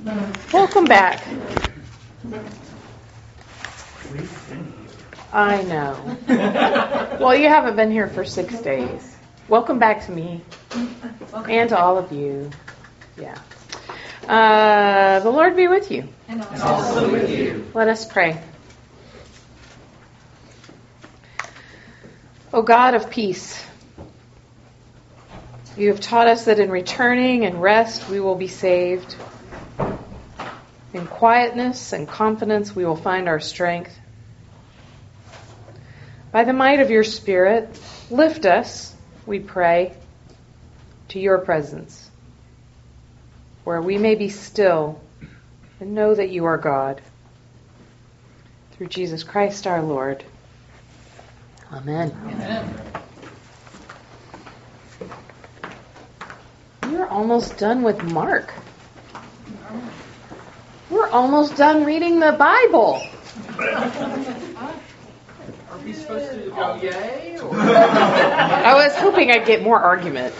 Welcome back. I know. Well, you haven't been here for 6 days. Welcome back to me and to all of you. Yeah. The Lord be with you. And also with you. Let us pray. O God of peace, you have taught us that in returning and rest we will be saved. In quietness and confidence we will find our strength. By the might of your Spirit, lift us, we pray, to your presence, where we may be still and know that you are God. Through Jesus Christ our Lord. Amen. Amen. We're almost done with Mark. We're almost done reading the Bible. Are we supposed to go yay? Or? I was hoping I'd get more argument.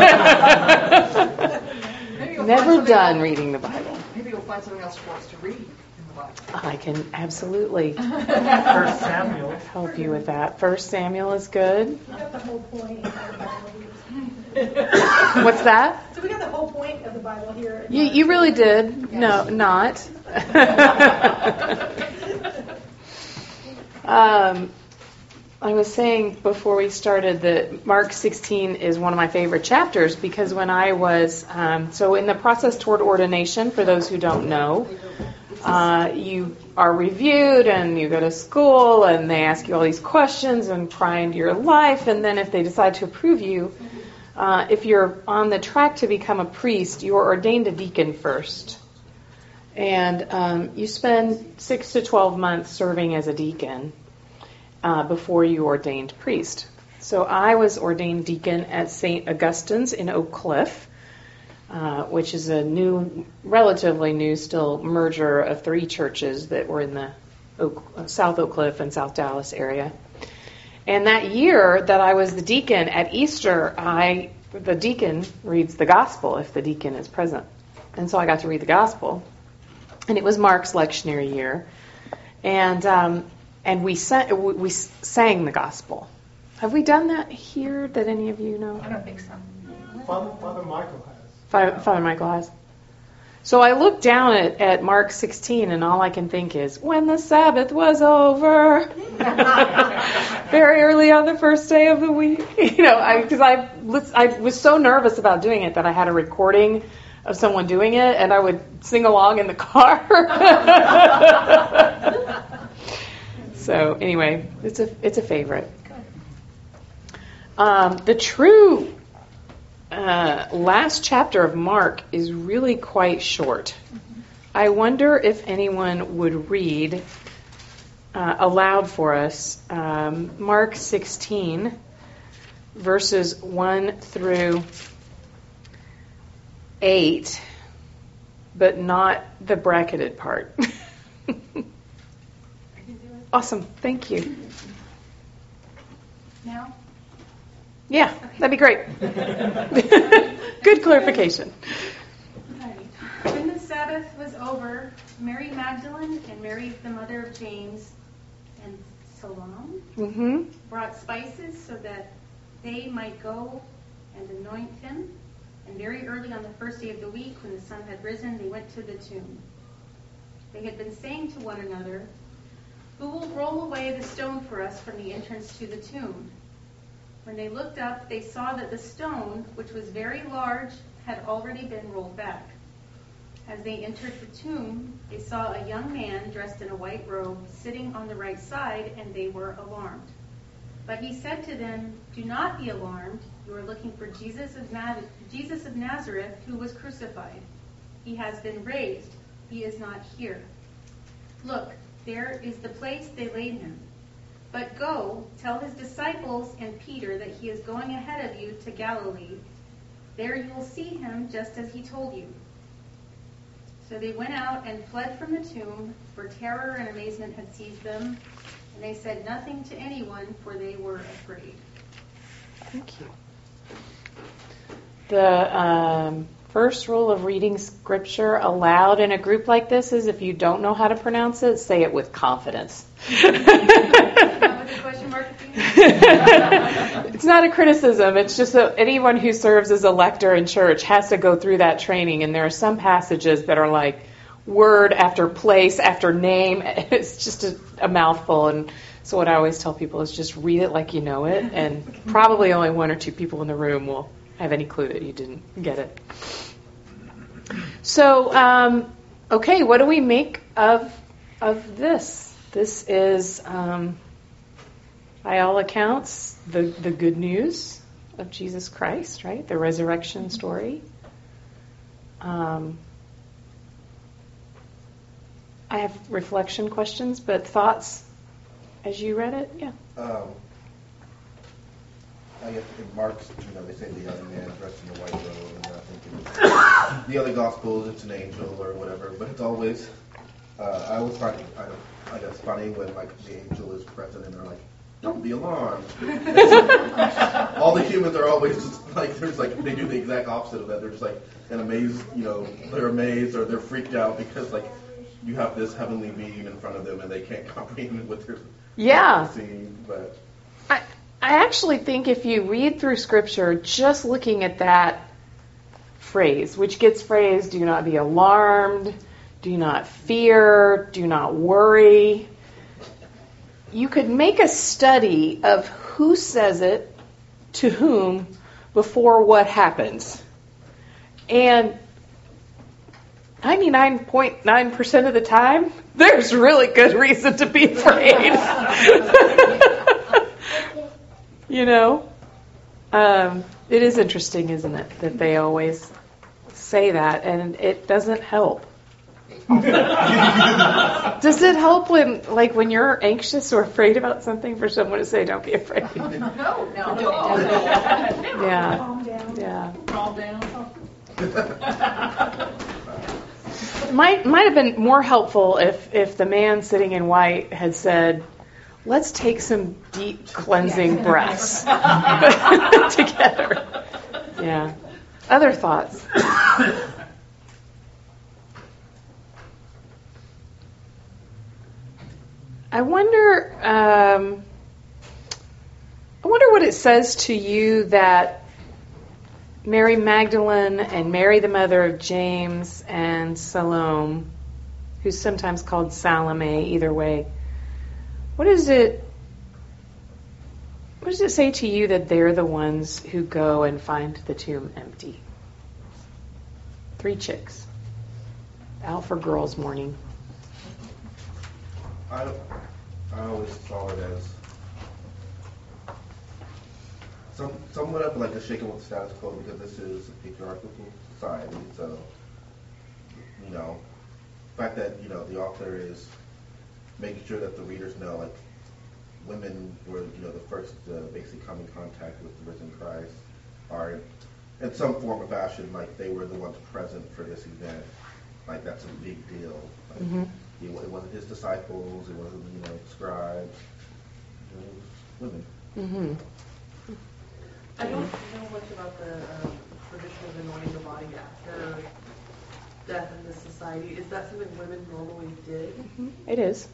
Never done reading the Bible. Maybe you'll find something else for us to read in the Bible. I can absolutely First Samuel. help you with that. 1 Samuel is good. We got the whole point of the Bible here. What's that? So we got the whole point of the Bible here. You really did. No, not. I was saying before we started that Mark 16 is one of my favorite chapters because when I was, so in the process toward ordination, for those who don't know, you are reviewed and you go to school and they ask you all these questions and pry into your life, and then if they decide to approve you, if you're on the track to become a priest, you're ordained a deacon first. And you spend 6 to 12 months serving as a deacon before you ordained priest. So I was ordained deacon at St. Augustine's in Oak Cliff, which is a new, relatively new still merger of 3 churches that were in the South Oak Cliff and South Dallas area. And that year that I was the deacon at Easter, the deacon reads the gospel if the deacon is present. And so I got to read the gospel. And it was Mark's lectionary year. And we sang the gospel. Have we done that here that any of you know? I don't think so. Father Michael has. Father Michael has. So I look down at Mark 16 and all I can think is, when the Sabbath was over, very early on the first day of the week. Because I was so nervous about doing it that I had a recording of someone doing it and I would sing along in the car. So anyway, it's a favorite. The true last chapter of Mark is really quite short. I wonder if anyone would read aloud for us Mark 16, verses 1 through 8, but not the bracketed part. Awesome. Thank you. Now? Yeah, that'd be great. Good clarification. When the Sabbath was over, Mary Magdalene and Mary, the mother of James, and Salome brought spices so that they might go and anoint him. And very early on the first day of the week, when the sun had risen, they went to the tomb. They had been saying to one another, "Who will roll away the stone for us from the entrance to the tomb?" When they looked up, they saw that the stone, which was very large, had already been rolled back. As they entered the tomb, they saw a young man dressed in a white robe sitting on the right side, and they were alarmed. But he said to them, "Do not be alarmed. You are looking for Jesus of Nazareth, who was crucified. He has been raised. He is not here. Look, there is the place they laid him. But go, tell his disciples and Peter that he is going ahead of you to Galilee. There you will see him just as he told you." So they went out and fled from the tomb, for terror and amazement had seized them, and they said nothing to anyone, for they were afraid. Thank you. The First rule of reading scripture aloud in a group like this is if you don't know how to pronounce it, say it with confidence. That was a question mark at the end. It's not a criticism. It's just that anyone who serves as a lector in church has to go through that training. And there are some passages that are like word after place after name. It's just a mouthful. And so what I always tell people is just read it like you know it. And probably only one or two people in the room will have any clue that you didn't get it. So, okay, what do we make of this? This is, by all accounts, the good news of Jesus Christ, right? The resurrection story. I have reflection questions, but thoughts as you read it? Yeah. I guess in Mark's, they say the young man dressed in the white robe, and I think in the other Gospels it's an angel or whatever, but it's always, I always find it, I guess, funny when, like, the angel is present and they're like, don't be alarmed. All the humans are always just, like, there's, like, they do the exact opposite of that. They're just, like, they're amazed or they're freaked out because, like, you have this heavenly being in front of them and they can't comprehend what they're seeing, but... I actually think if you read through Scripture, just looking at that phrase, which gets phrased, do not be alarmed, do not fear, do not worry, you could make a study of who says it to whom before what happens. And 99.9% of the time, there's really good reason to be afraid. It is interesting, isn't it, that they always say that, and it doesn't help. Does it help when you're anxious or afraid about something for someone to say, don't be afraid? No. Yeah. Calm down. Yeah. Calm down. Might have been more helpful if the man sitting in white had said, let's take some deep cleansing breaths together. Yeah. Other thoughts? I wonder what it says to you that Mary Magdalene and Mary, the mother of James, and Salome, who's sometimes called Salome, either way, what does it say to you that they're the ones who go and find the tomb empty? 3 chicks out for girls' morning. I always saw it as somewhat of like a shaking with the status quo because this is a patriarchal society. So, the fact that, the author is making sure that the readers know, like, women were, the first basic come in contact with the risen Christ, are in some form or fashion, like, they were the ones present for this event. Like, that's a big deal. Like, it wasn't his disciples, it wasn't, scribes, it was women. Mm-hmm. I don't know much about the tradition of anointing the body after death in this society. Is that something women normally did? Mm-hmm. It is.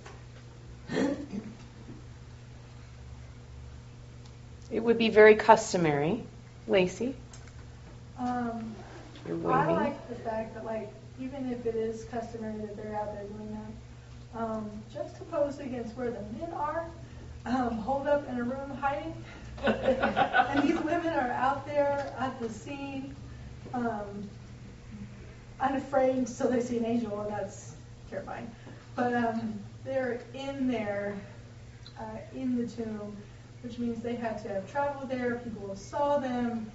It would be very customary. Lacey? You're waving. I like the fact that, like, even if it is customary that they're out there doing that, juxtaposed against where the men are, holed up in a room hiding, and these women are out there at the scene, unafraid until they see an angel, and that's terrifying. But they're in there, in the tomb, which means they had to have traveled there, people saw them,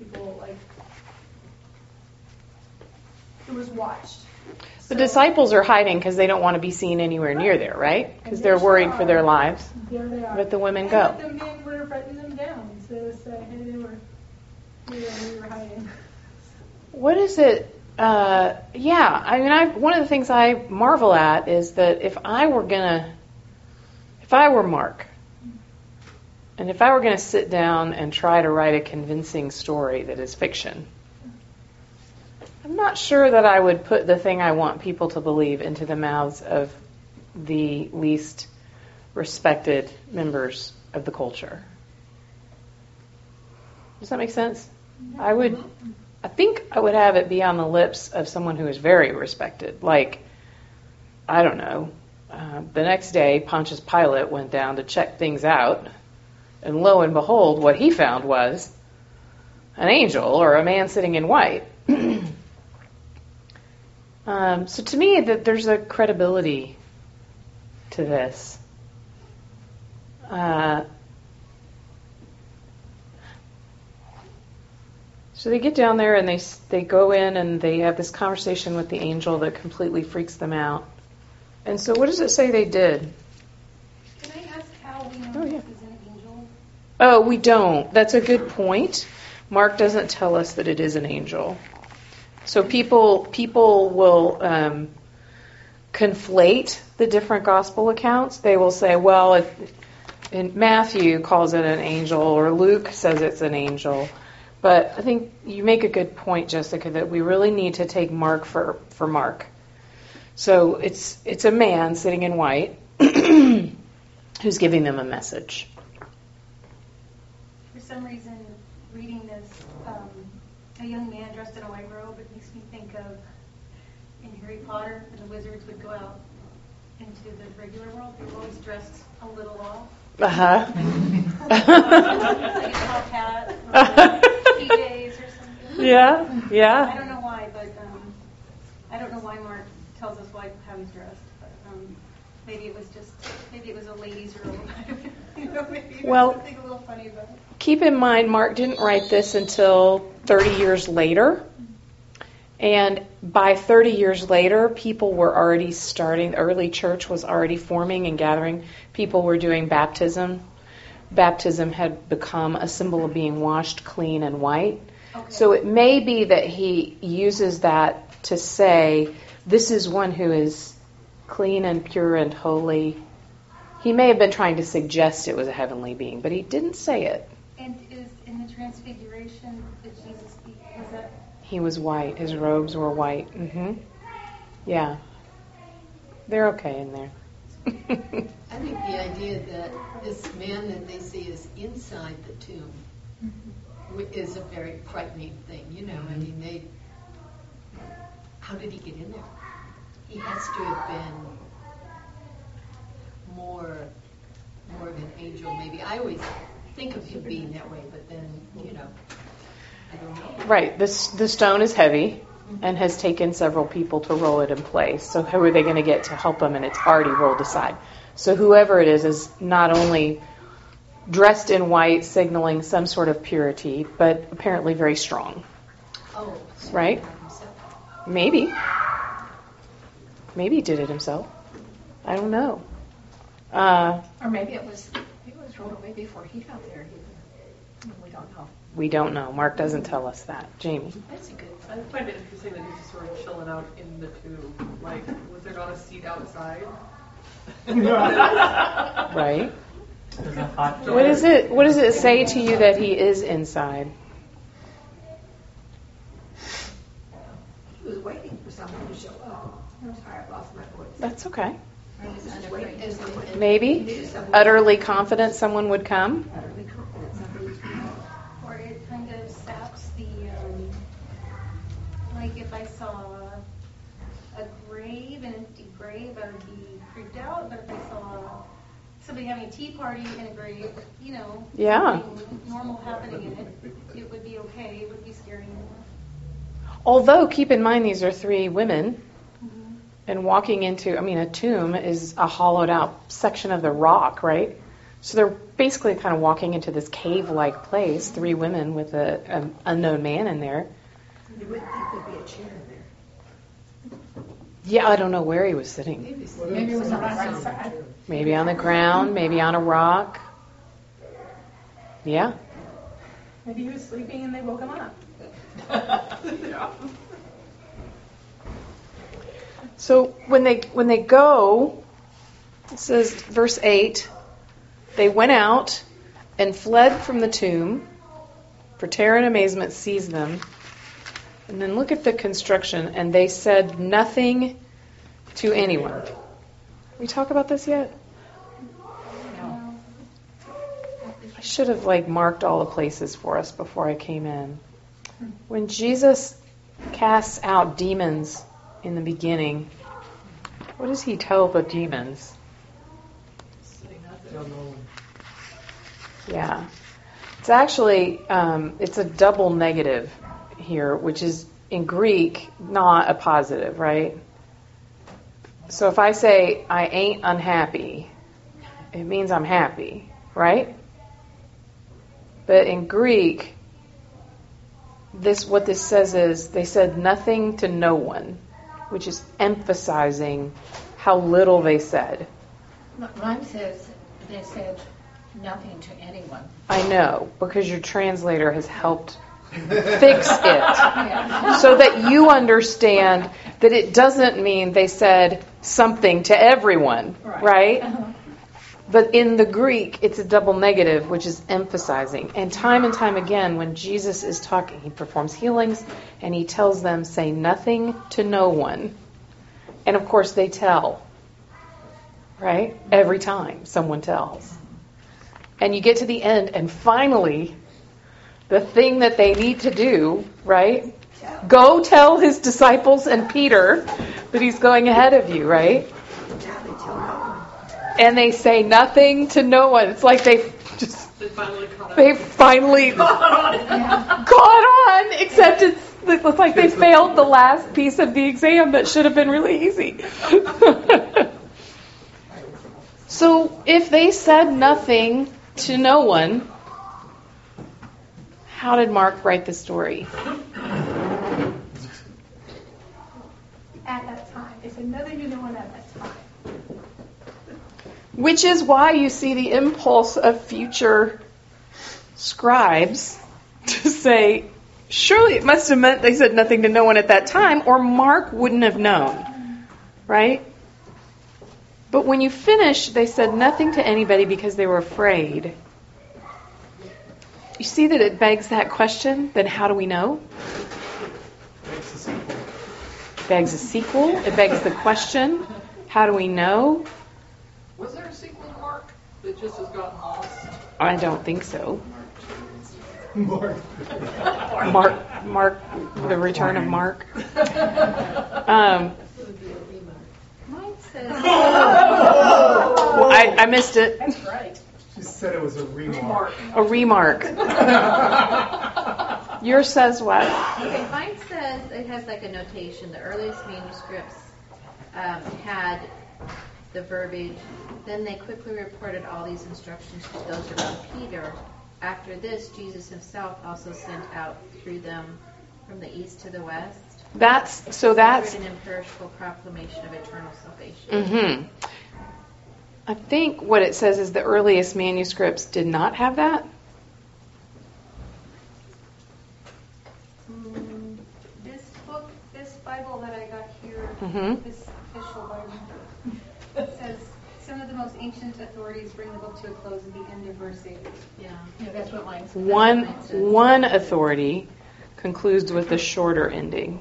it was watched. The disciples are hiding because they don't want to be seen anywhere near there, right? Because they're worried for their lives. There they are. But the women And go. the men were writing them down. So it's hey, we were hiding. What is it? One of the things I marvel at is that if I were Mark, and if I were going to sit down and try to write a convincing story that is fiction, I'm not sure that I would put the thing I want people to believe into the mouths of the least respected members of the culture. Does that make sense? I think I would have it be on the lips of someone who is very respected. Like, I don't know, the next day Pontius Pilate went down to check things out, and lo and behold, what he found was an angel or a man sitting in white. So to me, that there's a credibility to this. So they get down there and they go in and they have this conversation with the angel that completely freaks them out. And so what does it say they did? Can I ask how we know this is an angel? Oh, we don't. That's a good point. Mark doesn't tell us that it is an angel. So people will conflate the different gospel accounts. They will say, well, in Matthew calls it an angel, or Luke says it's an angel. But I think you make a good point, Jessica, that we really need to take Mark for Mark. So it's a man sitting in white who's giving them a message. For some reason, reading this, a young man dressed in a white robe, it makes me think of in Harry Potter, when the wizards would go out into the regular world, they were always dressed a little off. Uh-huh. Like a top hat, or PJs or something. Yeah. I don't know why, but I don't know why Mark tells us how he's dressed. But maybe it was a ladies' room. Maybe it was something a little funny about it. Keep in mind, Mark didn't write this until 30 years later. And by 30 years later, people were already starting, the early church was already forming and gathering. People were doing baptism. Baptism had become a symbol of being washed clean and white. Okay. So it may be that he uses that to say, this is one who is clean and pure and holy. He may have been trying to suggest it was a heavenly being, but he didn't say it. And is in the Transfiguration, did Jesus was that? He was white. His robes were white. Mm-hmm. Yeah. They're okay in there. I think the idea that this man that they see is inside the tomb is a very frightening thing. You know, I mean, how did he get in there? He has to have been more of an angel, maybe. I always think of him being that way, but then, you know, I don't know. Right. The stone is heavy and has taken several people to roll it in place. So who are they going to get to help them? And it's already rolled aside. So whoever it is not only dressed in white, signaling some sort of purity, but apparently very strong. Oh, so right? Himself. Maybe. Maybe he did it himself. I don't know. Or maybe it was rolled away before he got there. We don't know. We don't know. Mark doesn't tell us that. Jamie. That's a good I find it interesting that he's just sort of chilling out in the tomb. Like, was there not a seat outside? Right. There's a hot What does it say to you that he is inside? He was waiting for someone to show up. I'm sorry, I lost my voice. That's okay. He was just waiting for someone. He Maybe. knew someone. Utterly confident someone would come. Utterly confident somebody was coming. Or it kind of saps the, like if I saw a grave, an empty grave, I would be freaked out. But if I saw somebody having a tea party in a grave, you know, Yeah. something normal happening in it, it would be okay. It would be scary anymore. Although, keep in mind, these are three women. And walking into, a tomb is a hollowed out section of the rock, right? So they're basically kind of walking into this cave-like place, three women with an unknown man in there. You wouldn't think there'd be a chair in there. Yeah, I don't know where he was sitting. Maybe it was on the right side. Maybe on the ground, maybe on a rock. Yeah. Maybe he was sleeping and they woke him up. Yeah. So when they go, it says, verse 8, they went out and fled from the tomb, for terror and amazement seized them. And then look at the construction, and they said nothing to anyone. We talk about this yet? No. I should have marked all the places for us before I came in. When Jesus casts out demons in the beginning, what does he tell the demons? Tell no one. Yeah. It's actually, it's a double negative here, which is in Greek not a positive, right? So if I say, I ain't unhappy, it means I'm happy, right? But in Greek, what this says is, they said nothing to no one, which is emphasizing how little they said. Mine says they said nothing to anyone. I know, because your translator has helped fix it so that you understand that it doesn't mean they said something to everyone, right? But in the Greek, it's a double negative, which is emphasizing. And time again, when Jesus is talking, he performs healings, and he tells them, say nothing to no one. And of course, they tell, right? Every time someone tells. And you get to the end, and finally, the thing that they need to do, right? Go tell his disciples and Peter that he's going ahead of you, right? And they say nothing to no one. It's like they finally caught on, except it looks like they failed the last piece of the exam that should have been really easy. So if they said nothing to no one, how did Mark write the story? At that time. They said nothing to no one at that time. Which is why you see the impulse of future scribes to say, surely it must have meant they said nothing to no one at that time, or Mark wouldn't have known, right? But when you finish, they said nothing to anybody because they were afraid. You see that it begs that question, then how do we know? Begs a sequel. It begs the question, how do we know? Was there a sequel to Mark that just has gotten lost? I don't think so. Mark. Mark, the return of Mark. Mine says. I missed it. That's right. She said it was a remark. A remark. Yours says what? Okay, mine says, it has a notation. The earliest manuscripts had the verbiage. Then they quickly reported all these instructions to those around Peter. After this, Jesus himself also sent out through them from the east to the west. That's an imperishable proclamation of eternal salvation. Mm-hmm. I think what it says is the earliest manuscripts did not have that. This Bible that I got here, this official Bible, says some of the most ancient authorities bring the book to a close at the end of verse 8. Yeah, that's what mine says. One authority concludes with a shorter ending.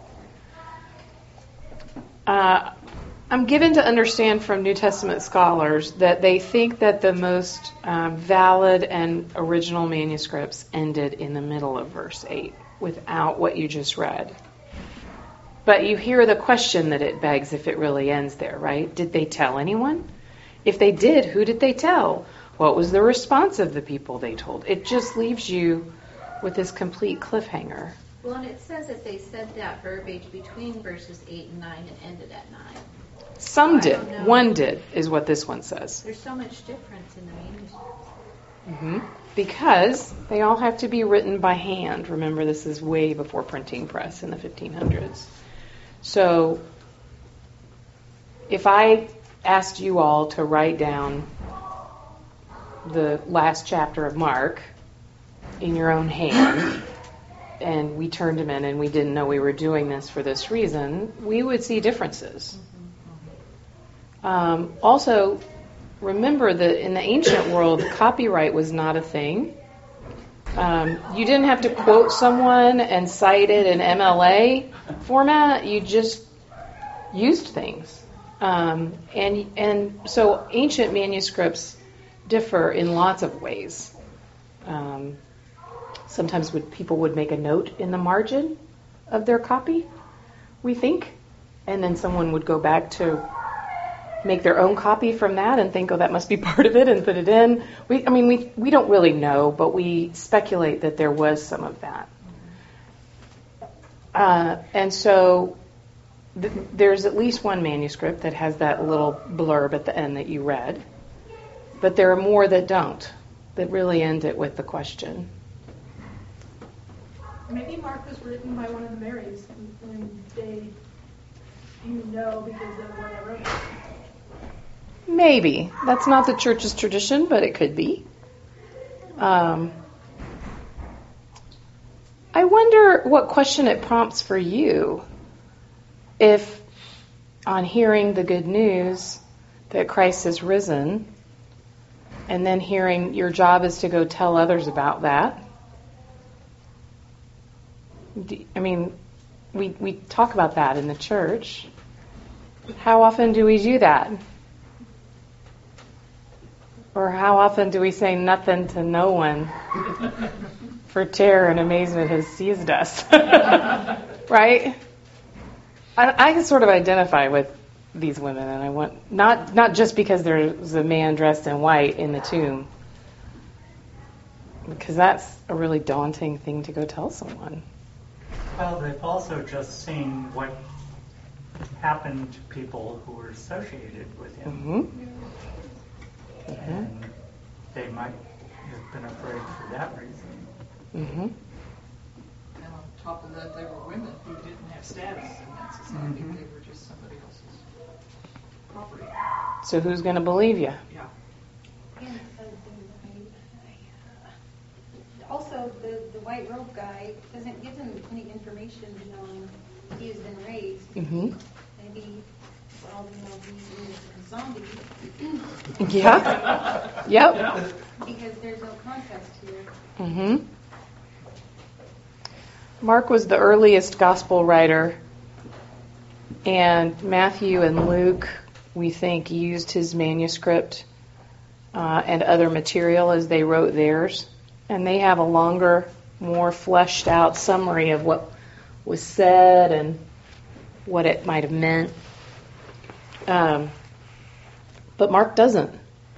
I'm given to understand from New Testament scholars that they think that the most valid and original manuscripts ended in the middle of verse 8 without what you just read. But you hear the question that it begs if it really ends there, right? Did they tell anyone? If they did, who did they tell? What was the response of the people they told? It just leaves you with this complete cliffhanger. Well, and it says that they said that verbiage between verses 8 and 9 and ended at 9. Some did. One did, is what this one says. There's so much difference in the manuscripts. Mm-hmm. Because they all have to be written by hand. Remember, this is way before printing press in the 1500s. So, if I asked you all to write down the last chapter of Mark in your own hand, and we turned them in and we didn't know we were doing this for this reason, we would see differences. Also, remember that in the ancient world, copyright was not a thing. You didn't have to quote someone and cite it in MLA format. You just used things. And so ancient manuscripts differ in lots of ways. Sometimes people would make a note in the margin of their copy, we think, and then someone would go back to make their own copy from that and think, oh, that must be part of it, and put it in. We don't really know, but we speculate that there was some of that. And so there's at least one manuscript that has that little blurb at the end that you read, but there are more that don't, that really end it with the question. Maybe Mark was written by one of the Marys, and you know because of what I wrote. Maybe. That's not the church's tradition, but it could be. I wonder what question it prompts for you if, on hearing the good news that Christ has risen, and then hearing your job is to go tell others about that. We talk about that in the church. How often do we do that? Or how often do we say nothing to no one? For terror and amazement has seized us. Right? I can sort of identify with these women, and I want not just because there's a man dressed in white in the tomb, because that's a really daunting thing to go tell someone. Well, they've also just seen what happened to people who were associated with him. Mm-hmm. And they might have been afraid for that reason. Mm-hmm. And on top of that, they were women who didn't have status in that society. Mm-hmm. They were just somebody else's property. So who's going to believe you? Yeah. And also, the white robe guy doesn't give them any information beyond he has been raised. Mm-hmm. Maybe, well, he's a zombie. Yeah. Yep. Because there's no context here. Mm-hmm. Mark was the earliest gospel writer, and Matthew and Luke, we think, used his manuscript and other material as they wrote theirs. And they have a longer, more fleshed out summary of what was said and what it might have meant. But Mark doesn't,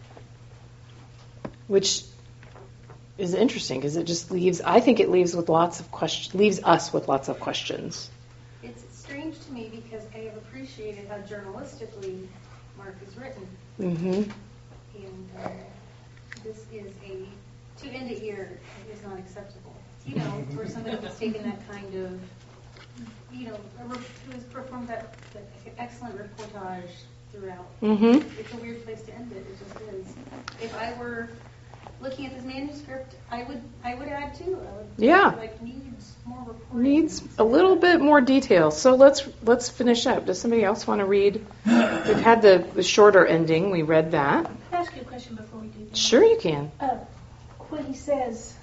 which is interesting because it just leaves us with lots of questions. It's strange to me because I have appreciated how journalistically Mark is written. Mm-hmm. And this is to end it here is not acceptable. For somebody who's taken that kind of, who has performed that excellent reportage throughout. Mm-hmm. It's a weird place to end it. It just is. If I were looking at this manuscript, I would add too. Needs more reporting. Needs a little bit more detail. So let's finish up. Does somebody else want to read? We've had the shorter ending. We read that. Can I ask you a question before we do that? Sure you can. When he says,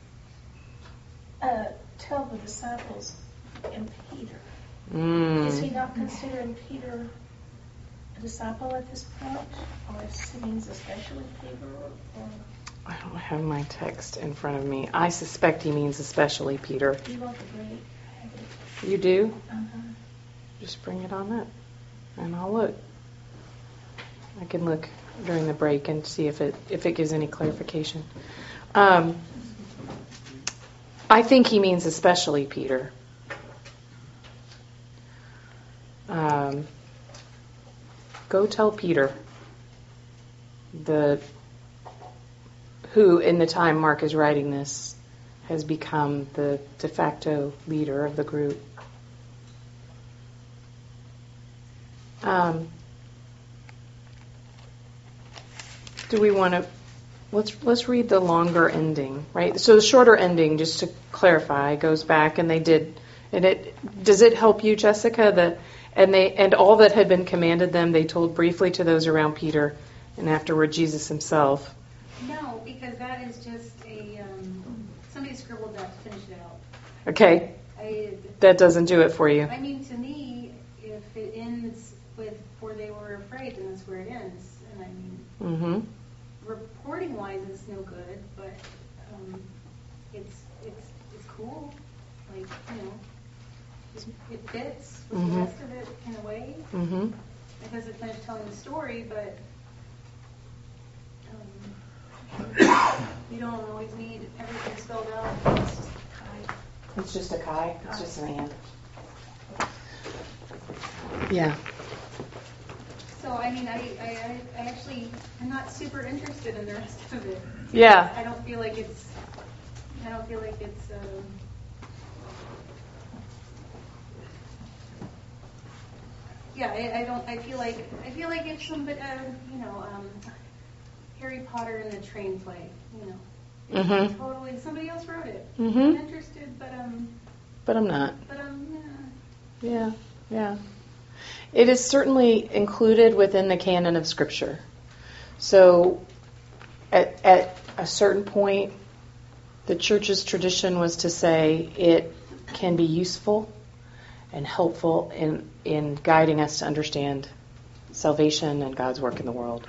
tell the disciples and Peter, is he not considering Peter a disciple at this point? Or if he means especially Peter? Or I don't have my text in front of me. I suspect he means especially Peter. you want the great? You do? Uh-huh. Just bring it on up, and I'll look. I can look during the break and see if it gives any clarification. I think he means especially Peter. Go tell Peter, who in the time Mark is writing this has become the de facto leader of the group. Do we want to? Let's read the longer ending, right? So the shorter ending, just to clarify, goes back, and they did. And does it help you, Jessica? And all that had been commanded them, they told briefly to those around Peter, and afterward Jesus himself. No, because that is just somebody's Okay, that doesn't do it for you. I mean, to me, if it ends with "for they were afraid," then that's where it ends. And I mean, reporting-wise, it's no good, but it's cool. Like, you know, it fits with the rest of it in a way. It doesn't finish telling the story, but you don't always need everything spelled out. It's just a chi. It's just a chi. It's just an and. Yeah. So, I mean, I actually am not super interested in the rest of it. Yeah. I don't feel like it's. Yeah, I feel like it's some bit of, Harry Potter and the Train play, you know. It's totally, somebody else wrote it. I'm interested, but I'm not. But Yeah. It is certainly included within the canon of Scripture. So, at a certain point, the church's tradition was to say it can be useful and helpful in guiding us to understand salvation and God's work in the world.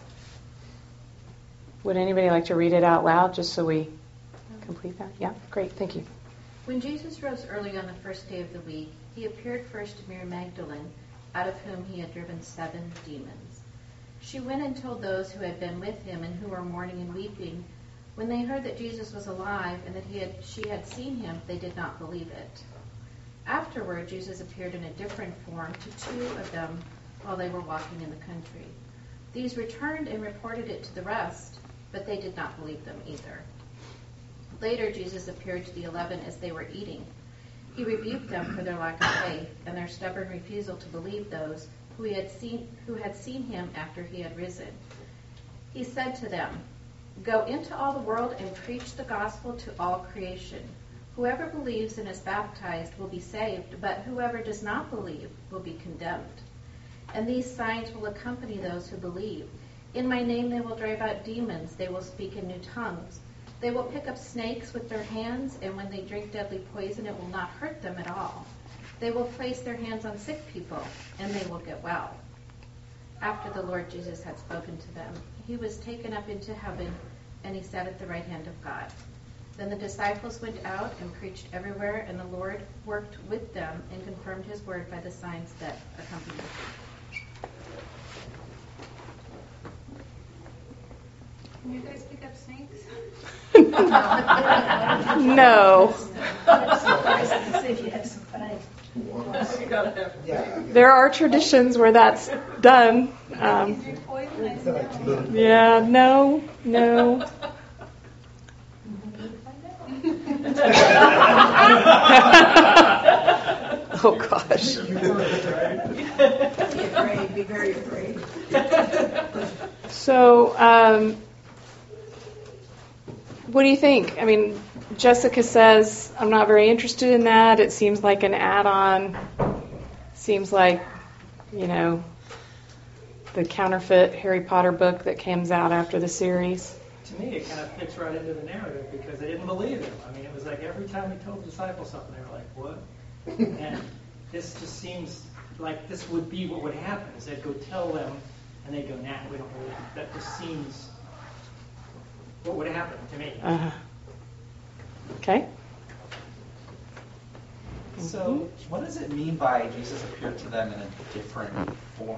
Would anybody like to read it out loud just so we complete that? Yeah, great, thank you. When Jesus rose early on the first day of the week, he appeared first to Mary Magdalene, out of whom he had driven 7 demons. She went and told those who had been with him and who were mourning and weeping. When they heard that Jesus was alive and that she had seen him, they did not believe it. Afterward, Jesus appeared in a different form to 2 of them while they were walking in the country. These returned and reported it to the rest, but they did not believe them either. Later, Jesus appeared to the 11 as they were eating. He rebuked them for their lack of faith and their stubborn refusal to believe those who had seen him after he had risen. He said to them, "Go into all the world and preach the gospel to all creation. Whoever believes and is baptized will be saved, but whoever does not believe will be condemned. And these signs will accompany those who believe. In my name they will drive out demons, they will speak in new tongues. They will pick up snakes with their hands, and when they drink deadly poison, it will not hurt them at all. They will place their hands on sick people, and they will get well." After the Lord Jesus had spoken to them, he was taken up into heaven, and he sat at the right hand of God. Then the disciples went out and preached everywhere, and the Lord worked with them and confirmed his word by the signs that accompanied it. Can you guys pick up snakes? No. There are traditions where that's done. Yeah, no. Oh gosh. Be very afraid. So, what do you think? I mean, Jessica says, I'm not very interested in that. It seems like an add-on. Seems like, the counterfeit Harry Potter book that comes out after the series. To me, it kind of fits right into the narrative because they didn't believe him. I mean, it was like every time he told the disciples something, they were like, what? And this just seems like this would be what would happen. Is they'd go tell them, and they'd go, nah, we don't believe it. That just seems what would happen to me. Okay. So, what does it mean by Jesus appeared to them in a different form?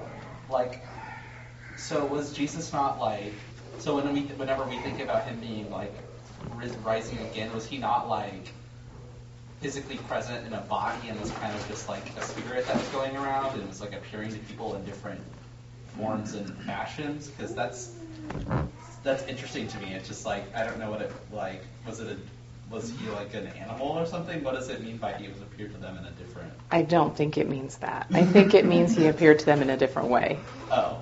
So was Jesus not so whenever we think about him being rising again, was he not physically present in a body and was kind of just a spirit that was going around and was appearing to people in different forms and fashions? Because that's interesting to me. It's just I don't know what it was he an animal or something? What does it mean by he was appeared to them in a different? I don't think it means that. I think it means he appeared to them in a different way. Oh.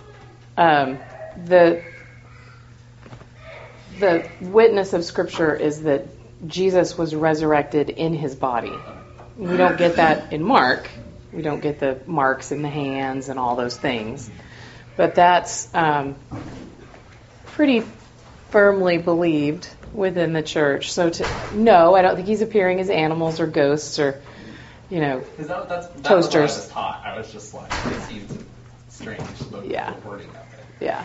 The witness of Scripture is that Jesus was resurrected in his body. We don't get that in Mark. We don't get the marks in the hands and all those things. But that's pretty firmly believed within the church. So no, I don't think he's appearing as animals or ghosts or, Because that's toasters. what I was taught. I was just like, it seems strange, the wording of it. Yeah.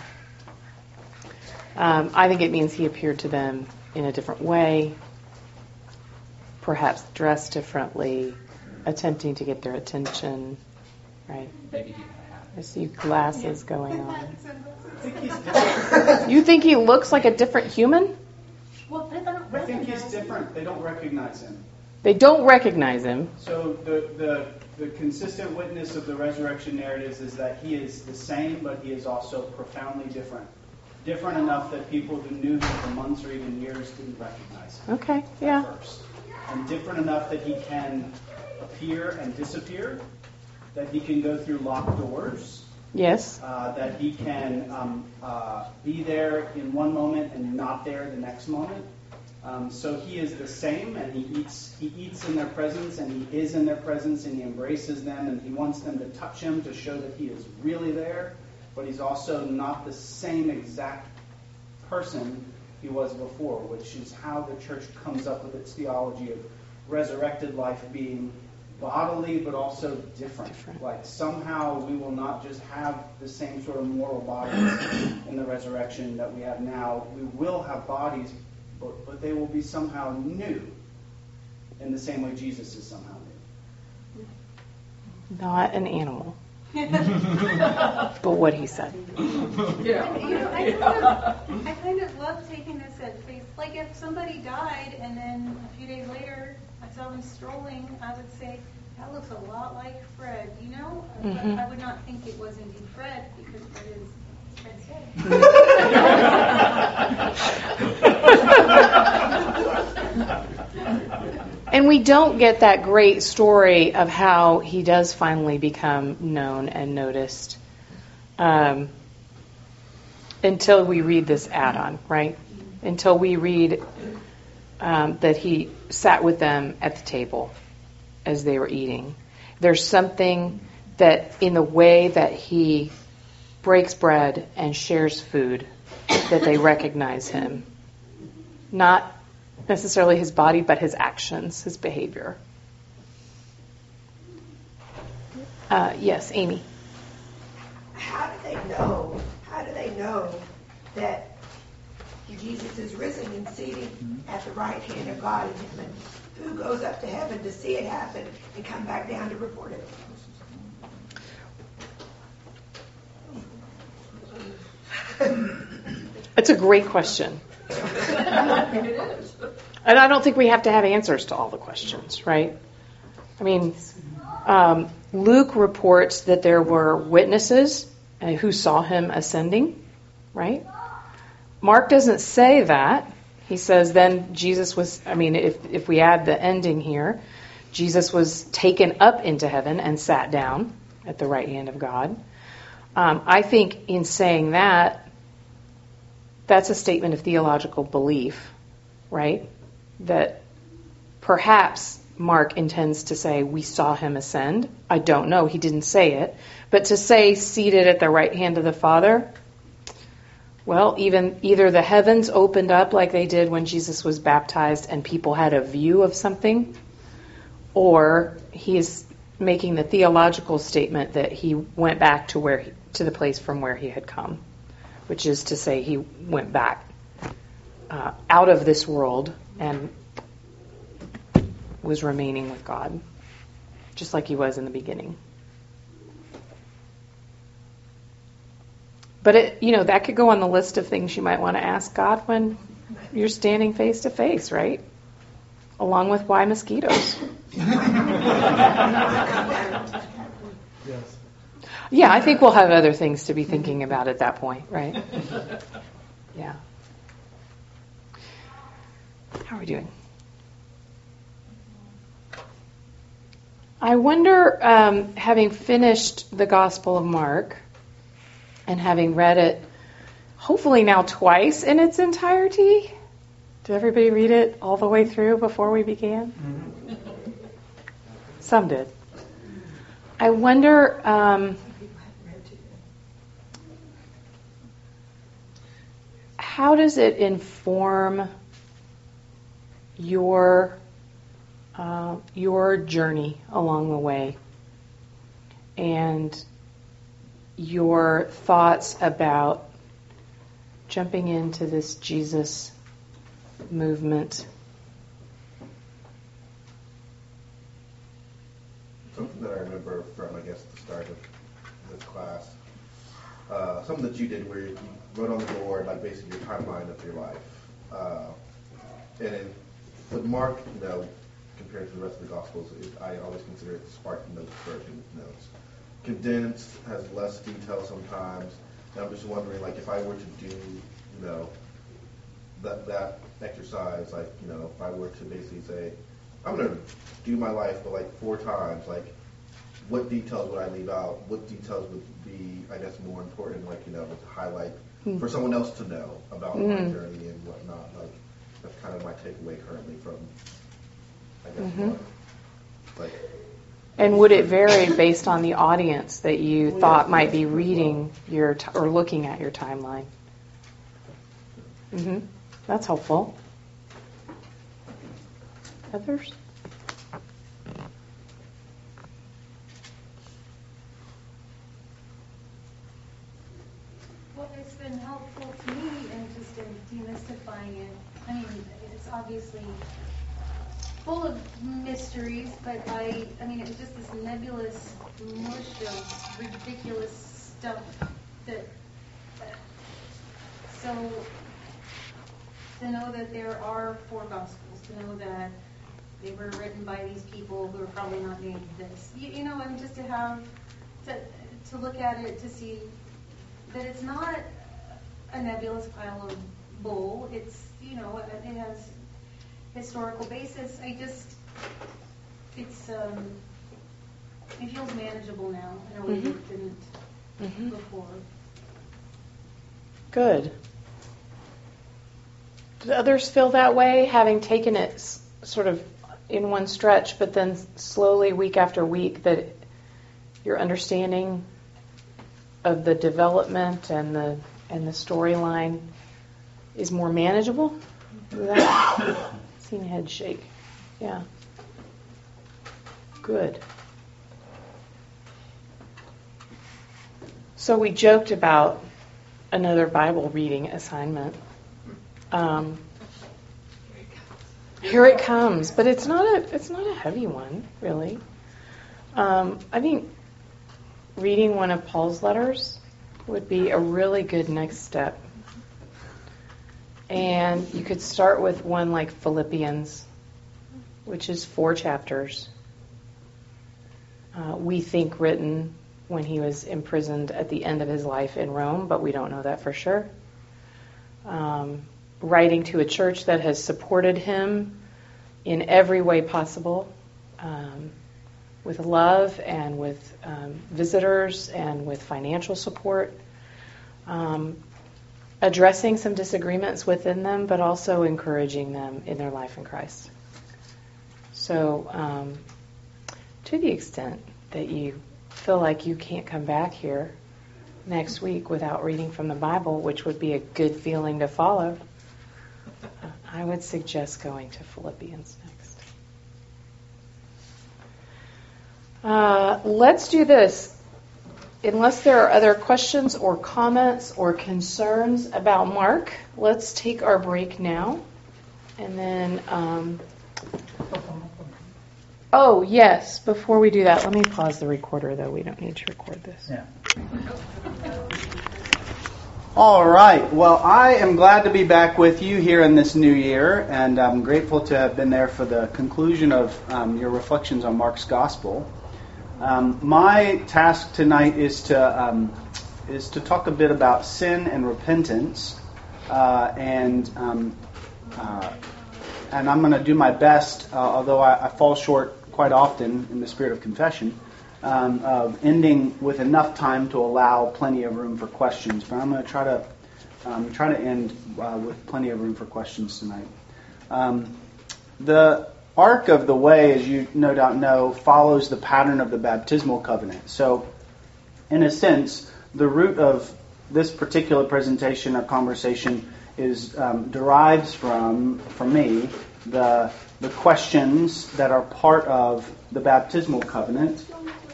I think it means he appeared to them in a different way, perhaps dressed differently, attempting to get their attention, right? Maybe he I see glasses going on. I think he's different. You think he looks like a different human? Well, they don't I think he's different. They don't recognize him. They don't recognize him. So the consistent witness of the resurrection narratives is that he is the same, but he is also profoundly different. Different enough that people who knew him for months or even years didn't recognize him. Okay, yeah. At first. And different enough that he can appear and disappear, that he can go through locked doors. Yes. That he can be there in one moment and not there the next moment. So he is the same, and he eats in their presence, and he is in their presence, and he embraces them, and he wants them to touch him to show that he is really there. But he's also not the same exact person he was before, which is how the church comes up with its theology of resurrected life being bodily, but also different. Like somehow we will not just have the same sort of mortal bodies in the resurrection that we have now. We will have bodies, but they will be somehow new in the same way Jesus is somehow new. Not an animal. But what he said. I kind of love taking this at face. Like if somebody died and then a few days later I saw them strolling, I would say, that looks a lot like Fred, But I would not think it was indeed Fred because Fred is Fred's dead. And we don't get that great story of how he does finally become known and noticed until we read this add-on, right? Until we read that he sat with them at the table as they were eating. There's something that in the way that he breaks bread and shares food that they recognize him. Not necessarily his body, but his actions, his behavior. Yes, Amy. How do they know? How do they know that Jesus is risen and seated at the right hand of God in heaven? Who goes up to heaven to see it happen and come back down to report it? It's a great question. And I don't think we have to have answers to all the questions, right? I mean, Luke reports that there were witnesses who saw him ascending, right? Mark doesn't say that. He says then Jesus was, if we add the ending here, Jesus was taken up into heaven and sat down at the right hand of God. I think in saying that, that's a statement of theological belief, right? That perhaps Mark intends to say, we saw him ascend. I don't know. He didn't say it. But to say seated at the right hand of the Father, well, either the heavens opened up like they did when Jesus was baptized and people had a view of something, or he is making the theological statement that he went back to the place from where he had come, which is to say he went back out of this world and was remaining with God, just like he was in the beginning. But that could go on the list of things you might want to ask God when you're standing face to face, right? Along with why mosquitoes. Yes. Yeah, I think we'll have other things to be thinking about at that point, right? Yeah. How are we doing? I wonder, having finished the Gospel of Mark and having read it, hopefully now twice in its entirety. Did everybody read it all the way through before we began? Mm-hmm. Some did. I wonder, how does it inform your journey along the way and your thoughts about jumping into this Jesus movement. Something that I remember from, I guess, the start of this class, something that you did where you wrote on the board, like, basically your timeline of your life. But Mark, compared to the rest of the Gospels, I always consider it the Spark Notes version of notes. Condensed, has less detail sometimes. And I'm just wondering, like, if I were to do, that exercise, like, if I were to basically say, I'm going to do my life, but like 4 times, like, what details would I leave out? What details would be, I guess, more important, like, to highlight for someone else to know about my journey and whatnot? Like, that's kind of my takeaway currently from, I guess, Mark. Like, and would it vary based on the audience that you thought might be reading or looking at your timeline? That's helpful. Others? Well, it's been helpful to me in just in demystifying it. I mean, it's obviously full of mysteries, but I mean, it was just this nebulous mush of ridiculous stuff that. So to know that there are 4 Gospels, to know that they were written by these people who are probably not named this, and just to have to look at it to see that it's not a nebulous pile of bull. It's it has historical basis. It feels manageable now in a way that it didn't before. Good. Did others feel that way, having taken it sort of in one stretch, but then slowly, week after week, that your understanding of the development and the storyline is more manageable? Seen head shake. Yeah. Good. So we joked about another Bible reading assignment. Here it comes, but it's not a heavy one, really. I think reading one of Paul's letters would be a really good next step. And you could start with one like Philippians, which is 4 chapters. We think written when he was imprisoned at the end of his life in Rome, but we don't know that for sure. Writing to a church that has supported him in every way possible, with love and with visitors and with financial support, addressing some disagreements within them, but also encouraging them in their life in Christ. So to the extent that you feel like you can't come back here next week without reading from the Bible, which would be a good feeling to follow, I would suggest going to Philippians next. Let's do this. Unless there are other questions or comments or concerns about Mark, let's take our break now. And then, oh, yes, before we do that, let me pause the recorder, though. We don't need to record this. Yeah. All right. Well, I am glad to be back with you here in this new year, and I'm grateful to have been there for the conclusion of your reflections on Mark's Gospel. My task tonight is to talk a bit about sin and repentance, and I'm going to do my best, although I fall short quite often in the spirit of confession, of ending with enough time to allow plenty of room for questions. But I'm going to try to end with plenty of room for questions tonight. The arc of the way, as you no doubt know, follows the pattern of the baptismal covenant. So, in a sense, the root of this particular presentation or conversation is derives from, for me, the questions that are part of the baptismal covenant.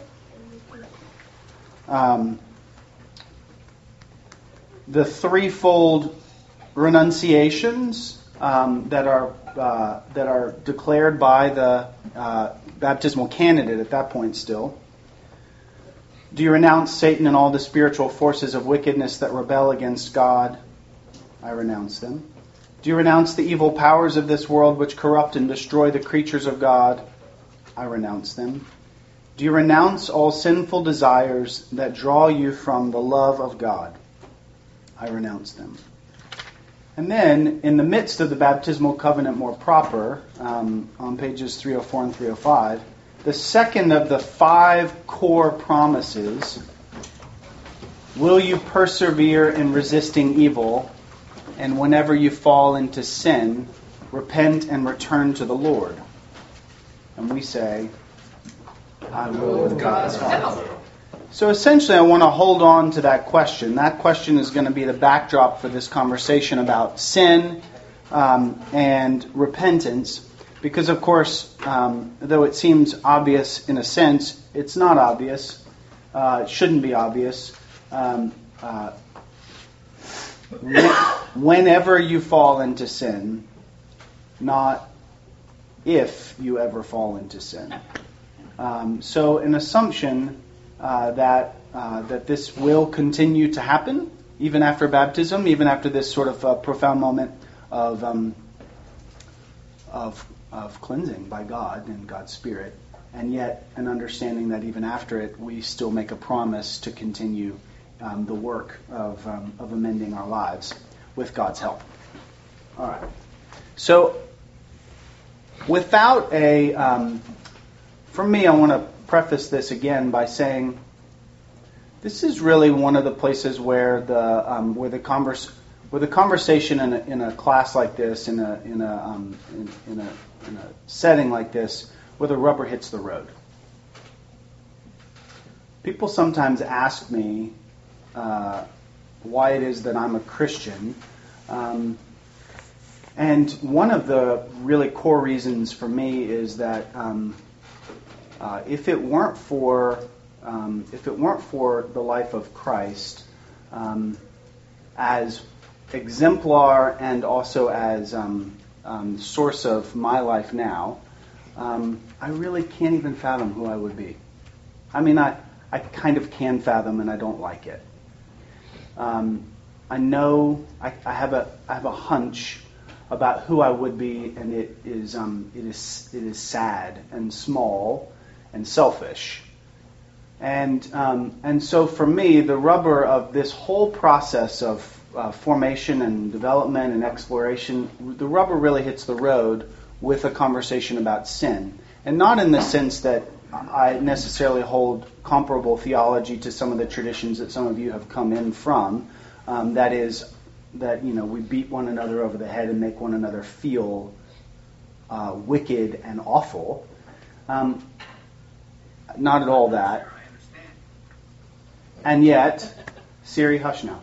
The threefold renunciations that are declared by the baptismal candidate at that point still. Do you renounce Satan and all the spiritual forces of wickedness that rebel against God? I renounce them. Do you renounce the evil powers of this world which corrupt and destroy the creatures of God? I renounce them. Do you renounce all sinful desires that draw you from the love of God? I renounce them. And then, in the midst of the baptismal covenant more proper, on pages 304 and 305, the second of the 5 core promises, will you persevere in resisting evil, and whenever you fall into sin, repent and return to the Lord? And we say, I will with God's help. So essentially, I want to hold on to that question. That question is going to be the backdrop for this conversation about sin and repentance. Because, of course, though it seems obvious in a sense, it's not obvious. It shouldn't be obvious. Whenever you fall into sin, not if you ever fall into sin. So an assumption that this will continue to happen, even after baptism, even after this sort of profound moment of cleansing by God and God's Spirit, and yet an understanding that even after it, we still make a promise to continue the work of amending our lives with God's help. All right. So, without for me, I want to preface this again by saying this is really one of the places where the conversation in a class like this, in a setting like this, where the rubber hits the road. People sometimes ask me why it is that I'm a Christian, and one of the really core reasons for me is that if it weren't for the life of Christ as exemplar and also as source of my life now, I really can't even fathom who I would be. I mean, I kind of can fathom, and I don't like it. I know I have a hunch about who I would be, and it is sad and small and selfish. And so for me, the rubber of this whole process of formation and development and exploration, the rubber really hits the road with a conversation about sin. And not in the sense that I necessarily hold comparable theology to some of the traditions that some of you have come in from. That is, that we beat one another over the head and make one another feel wicked and awful. Not at all that. And yet, Siri, hush now.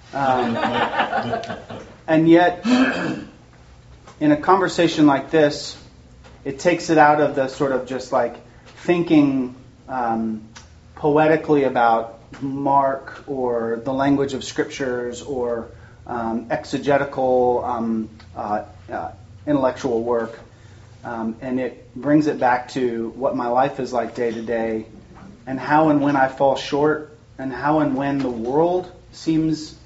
And yet, in a conversation like this, it takes it out of the sort of just like thinking poetically about Mark or the language of scriptures or exegetical intellectual work, and it brings it back to what my life is like day to day, and how and when I fall short, and how and when the world seems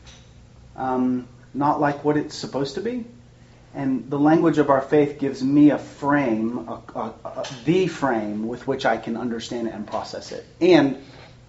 not like what it's supposed to be. And the language of our faith gives me a frame, the frame with which I can understand it and process it, and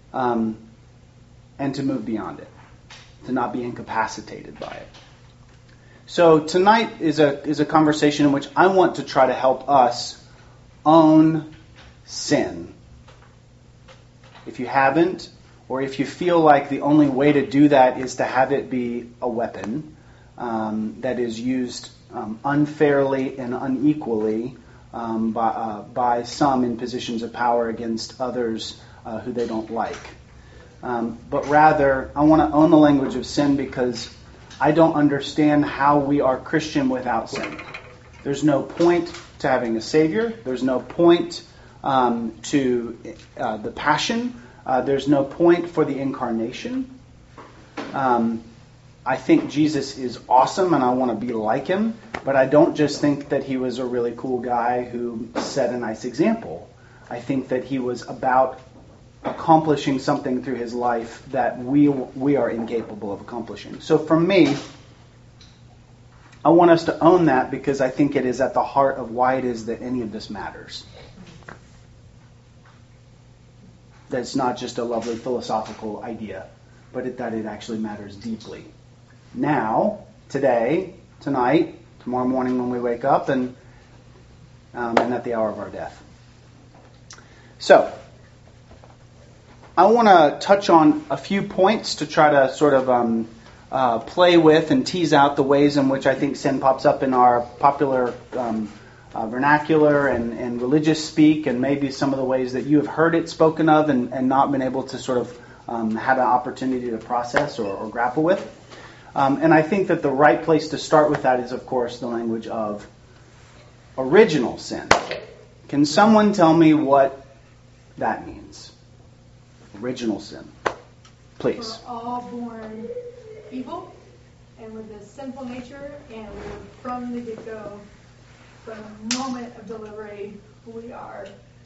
to move beyond it, to not be incapacitated by it. So tonight is a conversation in which I want to try to help us own sin. If you haven't, or if you feel like the only way to do that is to have it be a weapon that is used unfairly and unequally by some in positions of power against others who they don't like. But rather, I want to own the language of sin because I don't understand how we are Christian without sin. There's no point to having a Savior. There's no point to the Passion. There's no point for the Incarnation. I think Jesus is awesome, and I want to be like him, but I don't just think that he was a really cool guy who set a nice example. I think that he was about accomplishing something through his life that we are incapable of accomplishing. So for me, I want us to own that because I think it is at the heart of why it is that any of this matters. That it's not just a lovely philosophical idea, but that it actually matters deeply. Now, today, tonight, tomorrow morning when we wake up, and at the hour of our death. So, I want to touch on a few points to try to sort of play with and tease out the ways in which I think sin pops up in our popular vernacular and religious speak, and maybe some of the ways that you have heard it spoken of and not been able to sort of have an opportunity to process or grapple with. And I think that the right place to start with that is, of course, the language of original sin. Can someone tell me what that means? Original sin. Please. We're all born evil and with a sinful nature, and from the get-go, from the moment of delivery, we are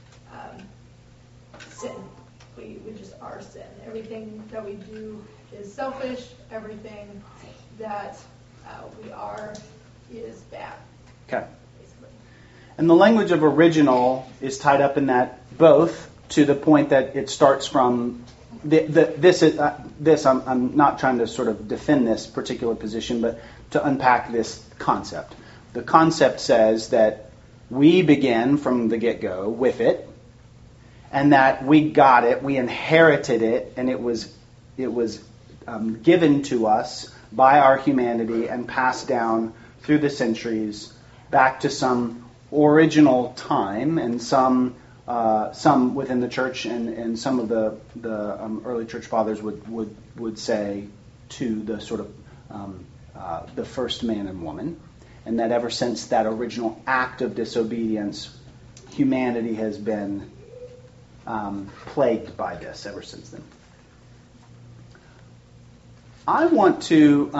sin. We just are sin. Everything that we do is selfish. Everything that we are is bad. Okay. Basically. And the language of original is tied up in that both to the point that it starts from I'm not trying to sort of defend this particular position, but to unpack this concept. The concept says that we begin from the get-go with it, and that we got it, we inherited it, and it was given to us by our humanity and passed down through the centuries back to some original time, and some within the church and some of the early church fathers would say to the sort of the first man and woman, and that ever since that original act of disobedience, humanity has been plagued by this ever since then. I want to,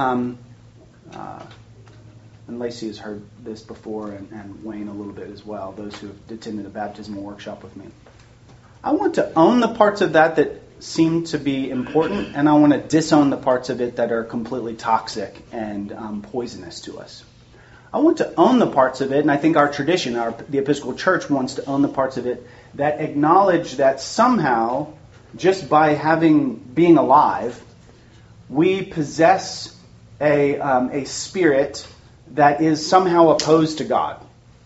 and Lacey has heard this before, and Wayne a little bit as well, those who have attended a baptismal workshop with me. I want to own the parts of that seem to be important, and I want to disown the parts of it that are completely toxic and poisonous to us. I want to own the parts of it, and I think our tradition, the Episcopal Church, wants to own the parts of it that acknowledge that somehow, just by being alive, we possess a spirit that is somehow opposed to God.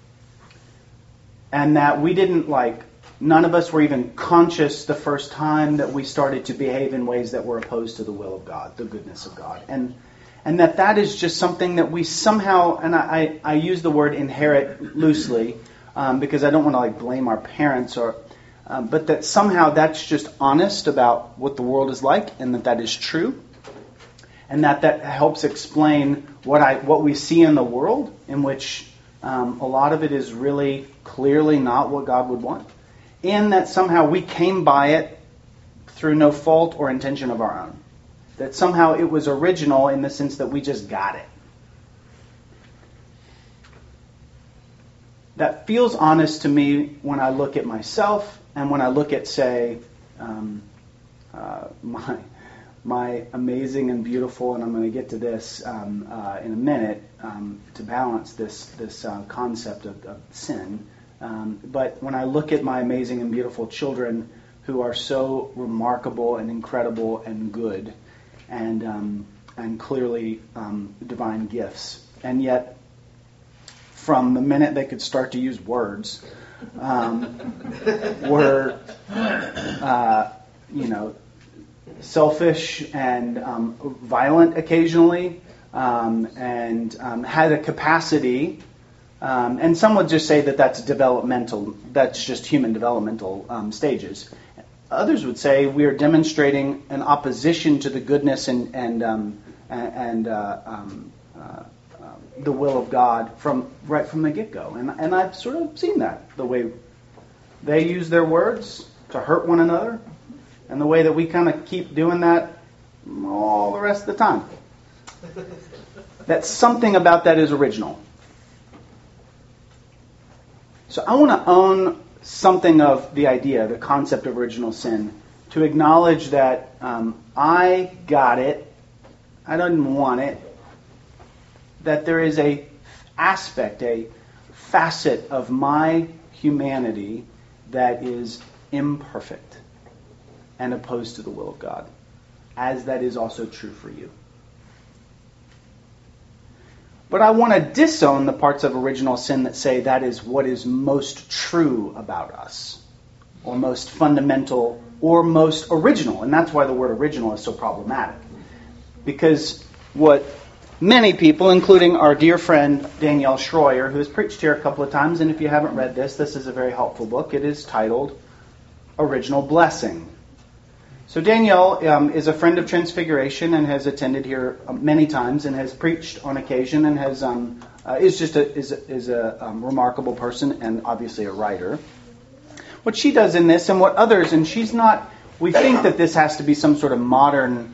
And that we didn't, none of us were even conscious the first time that we started to behave in ways that were opposed to the will of God, the goodness of God. And that is just something that we somehow, and I use the word inherit loosely, because I don't want to blame our parents, but that somehow that's just honest about what the world is like, and that is true. And that helps explain what we see in the world, in which a lot of it is really clearly not what God would want. And that somehow we came by it through no fault or intention of our own. That somehow it was original in the sense that we just got it. That feels honest to me when I look at myself and when I look at, say, my amazing and beautiful, and I'm going to get to this in a minute to balance this concept of sin. But when I look at my amazing and beautiful children who are so remarkable and incredible and good and clearly divine gifts, and yet from the minute they could start to use words, were selfish and violent occasionally, and had a capacity, and some would just say that that's developmental, that's just human developmental stages. Others would say we are demonstrating an opposition to the goodness and the will of God right from the get-go. And I've sort of seen that, the way they use their words to hurt one another, and the way that we kind of keep doing that all the rest of the time. That something about that is original. So I want to own something of the idea, the concept of original sin, to acknowledge that I got it, I didn't want it, that there is a aspect, a facet of my humanity that is imperfect and opposed to the will of God, as that is also true for you. But I want to disown the parts of original sin that say that is what is most true about us, or most fundamental, or most original. And that's why the word original is so problematic. Because what many people, including our dear friend Danielle Schroyer, who has preached here a couple of times, and if you haven't read this is a very helpful book. It is titled Original Blessing. So Danielle is a friend of Transfiguration and has attended here many times and has preached on occasion and has is a remarkable person and obviously a writer. What she does in this and what others, and she's not. We think that this has to be some sort of modern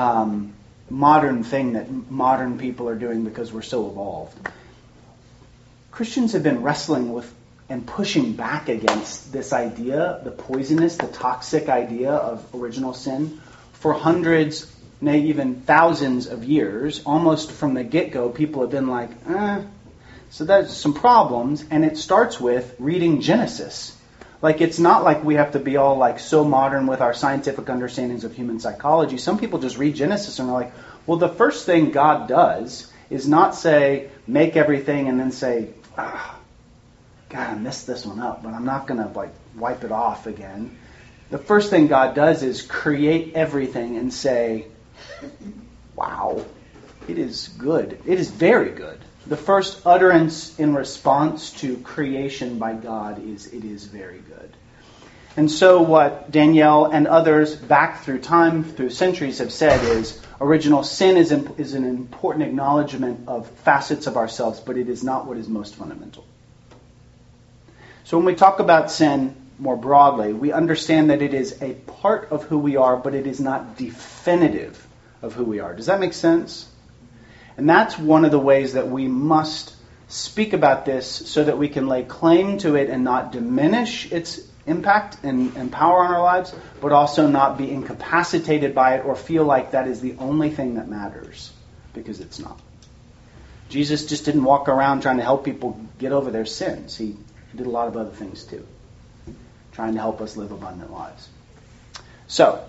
thing that modern people are doing because we're so evolved. Christians have been wrestling with and pushing back against this idea, the poisonous, the toxic idea of original sin for hundreds, maybe even thousands of years. Almost from the get-go, people have been like, So there's some problems, and it starts with reading Genesis. Like, it's not like we have to be all like so modern with our scientific understandings of human psychology. Some people just read Genesis and they're like, well, the first thing God does is not say, make everything and then say, God, I messed this one up, but I'm not going to wipe it off again. The first thing God does is create everything and say, wow, it is good. It is very good. The first utterance in response to creation by God is, it is very good. And so what Danielle and others back through time, through centuries have said is, original sin is an important acknowledgement of facets of ourselves, but it is not what is most fundamental. So when we talk about sin more broadly, we understand that it is a part of who we are, but it is not definitive of who we are. Does that make sense? And that's one of the ways that we must speak about this so that we can lay claim to it and not diminish its impact and power on our lives, but also not be incapacitated by it or feel like that is the only thing that matters, because it's not. Jesus just didn't walk around trying to help people get over their sins. He did a lot of other things too, trying to help us live abundant lives. So,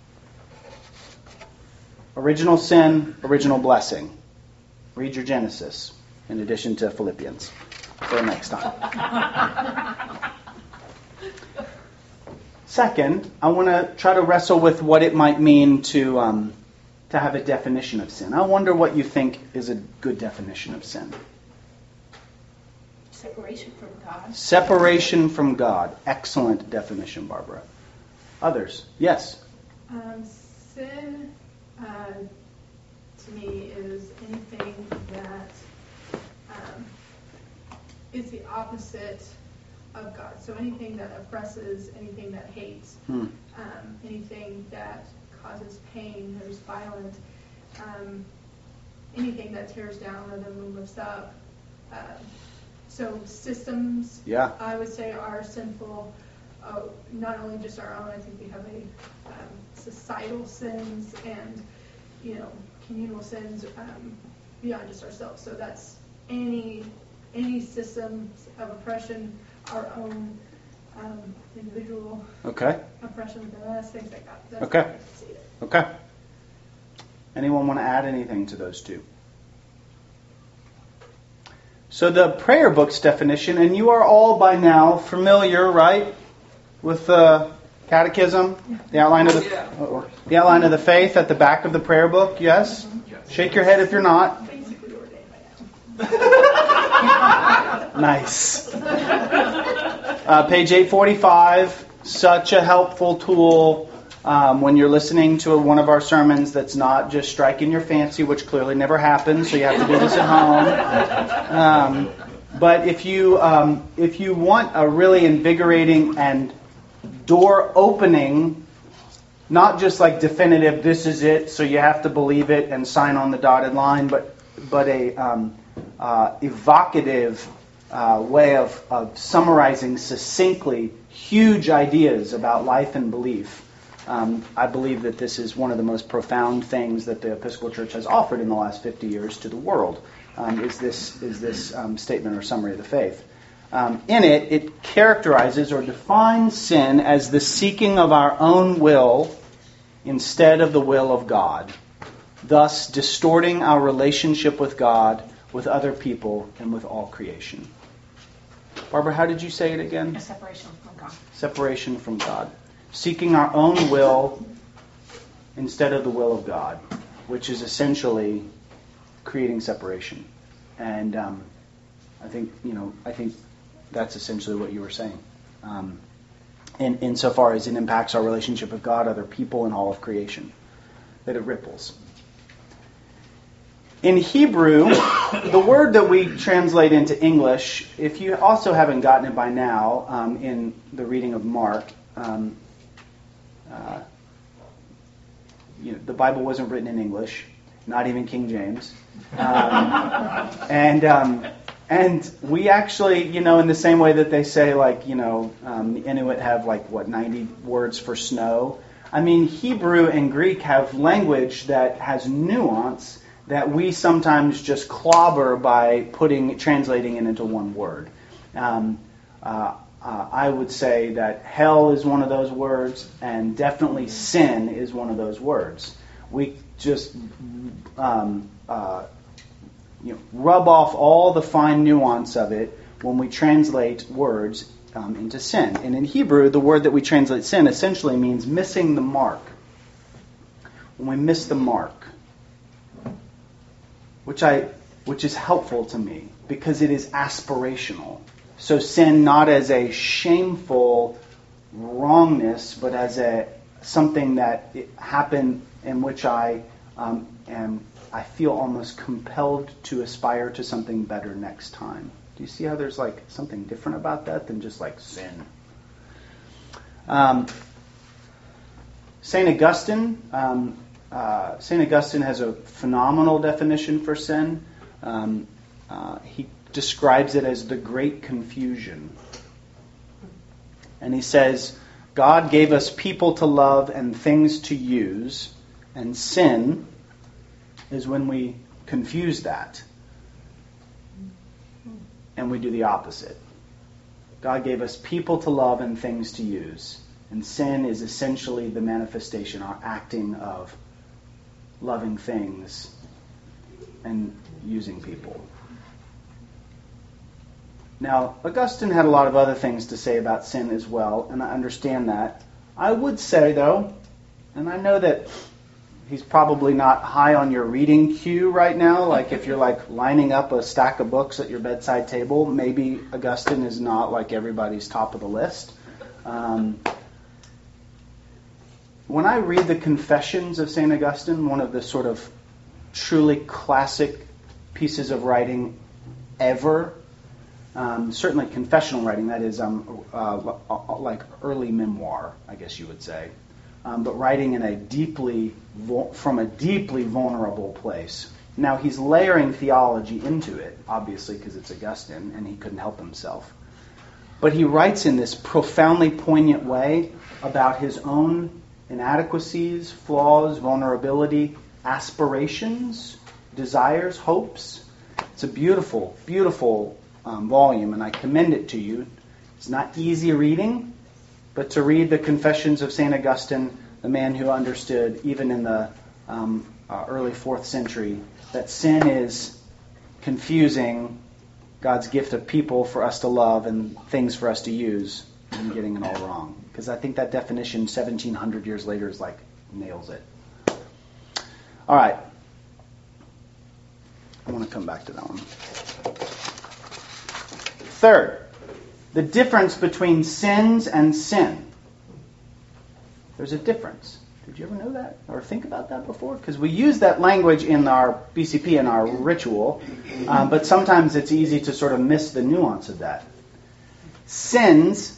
original sin, original blessing. Read your Genesis, in addition to Philippians, for next time. Second, I want to try to wrestle with what it might mean to have a definition of sin. I wonder what you think is a good definition of sin. Separation from God. Separation from God. Excellent definition, Barbara. Others? Yes? Sin, to me, is anything that is the opposite of God. So anything that oppresses, anything that hates, anything that causes pain, that is violent, anything that tears down rather than lifts up. So systems, I would say, are sinful. Not only just our own, I think we have societal sins and, communal sins beyond just ourselves. So that's any systems of oppression, our own individual oppression within us, things like that. That's how I see it. Okay. Anyone want to add anything to those two? So the prayer book's definition, and you are all by now familiar, right, with the catechism, the outline of the faith at the back of the prayer book. Yes. Shake your head if you're not. Nice. Page 845. Such a helpful tool when you're listening to one of our sermons that's not just striking your fancy, which clearly never happens, so you have to do this at home. But if you want a really invigorating and door-opening, not just like definitive, this is it, so you have to believe it and sign on the dotted line, but a evocative way of summarizing succinctly huge ideas about life and belief. I believe that this is one of the most profound things that the Episcopal Church has offered in the last 50 years to the world, is this statement or summary of the faith. In it characterizes or defines sin as the seeking of our own will instead of the will of God, thus distorting our relationship with God, with other people, and with all creation. Barbara, how did you say it again? A separation from God. Separation from God. Seeking our own will instead of the will of God, which is essentially creating separation. And I think that's essentially what you were saying. Insofar as it impacts our relationship with God, other people, and all of creation, that it ripples. In Hebrew, the word that we translate into English, if you also haven't gotten it by now, in the reading of Mark, the Bible wasn't written in English, not even King James, and we actually, in the same way that they say, the Inuit have 90 words for snow. I mean, Hebrew and Greek have language that has nuance that we sometimes just clobber by translating it into one word. I would say that hell is one of those words, and definitely sin is one of those words. We just rub off all the fine nuance of it when we translate words into sin. And in Hebrew, the word that we translate sin essentially means missing the mark. When we miss the mark, which is helpful to me because it is aspirational. So sin not as a shameful wrongness, but as something that happened in which I feel almost compelled to aspire to something better next time. Do you see how there's something different about that than just sin? St. Augustine has a phenomenal definition for sin. He describes it as the great confusion. And he says, God gave us people to love and things to use, and sin is when we confuse that and we do the opposite. God gave us people to love and things to use, and sin is essentially the manifestation, our acting of loving things and using people. Now, Augustine had a lot of other things to say about sin as well, and I understand that. I would say, though, and I know that he's probably not high on your reading queue right now, if you're lining up a stack of books at your bedside table, maybe Augustine is not everybody's top of the list. When I read the Confessions of St. Augustine, one of the sort of truly classic pieces of writing ever, certainly confessional writing, that is early memoir, I guess you would say, but writing in from a deeply vulnerable place. Now he's layering theology into it, obviously because it's Augustine and he couldn't help himself. But he writes in this profoundly poignant way about his own inadequacies, flaws, vulnerability, aspirations, desires, hopes. It's a beautiful, beautiful volume, and I commend it to you. It's not easy reading, but to read the Confessions of St. Augustine, the man who understood, even in the early 4th century, that sin is confusing God's gift of people for us to love and things for us to use, and getting it all wrong. Because I think that definition 1,700 years later is nails it. All right. I want to come back to that one. Third, the difference between sins and sin. There's a difference. Did you ever know that or think about that before? Because we use that language in our BCP, in our ritual, but sometimes it's easy to sort of miss the nuance of that. Sins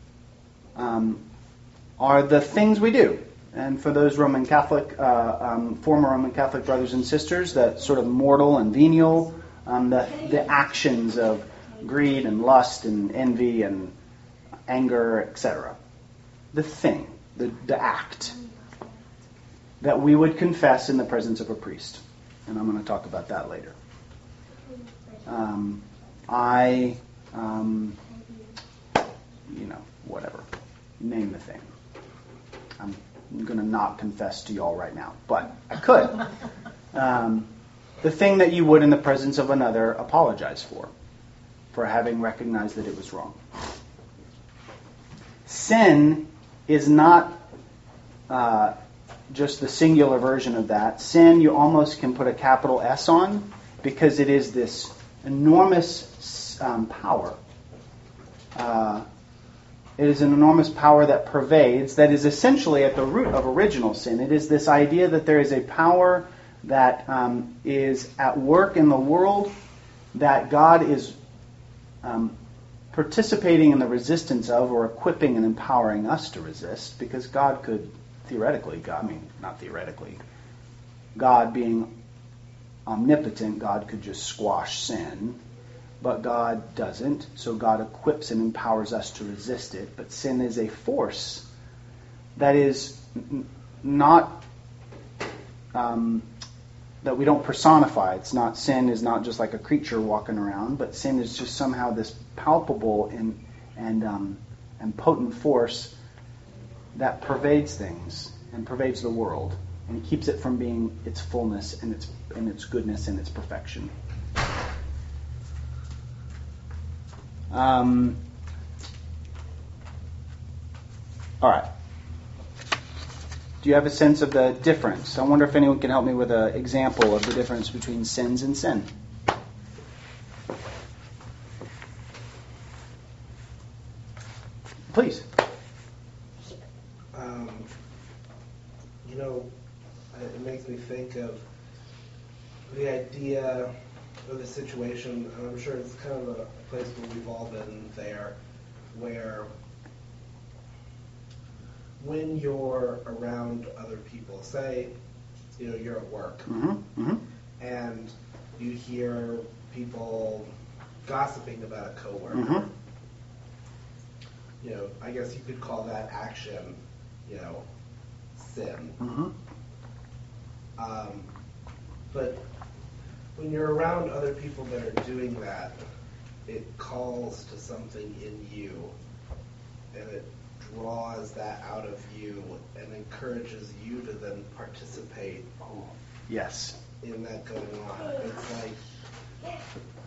are the things we do. And for those Roman Catholic, former Roman Catholic brothers and sisters, that sort of mortal and venial, the actions of greed and lust and envy and anger, etc. The thing, the act that we would confess in the presence of a priest. And I'm going to talk about that later. Whatever. Name the thing. I'm going to not confess to y'all right now, but I could. The thing that you would in the presence of another apologize for having recognized that it was wrong. Sin is not just the singular version of that. Sin, you almost can put a capital S on, because it is this enormous power. It is an enormous power that pervades, that is essentially at the root of original sin. It is this idea that there is a power that is at work in the world, that God is participating in the resistance of, or equipping and empowering us to resist, because God could theoretically, God being omnipotent, God could just squash sin. But God doesn't, so God equips and empowers us to resist it. But sin is a force that is not, that we don't personify. It's not, sin is not just like a creature walking around, but sin is just somehow this palpable and potent force that pervades things and pervades the world and keeps it from being its fullness and its goodness and its perfection. All right. Do you have a sense of the difference? I wonder if anyone can help me with an example of the difference between sins and sin. Please. It makes me think of the idea of the situation, and I'm sure it's kind of a place where we've all been there, where when you're around other people, say, you're at work, and you hear people gossiping about a coworker, I guess you could call that action, sin. But when you're around other people that are doing that, it calls to something in you, and it draws that out of you and encourages you to then participate in that going on. It's like,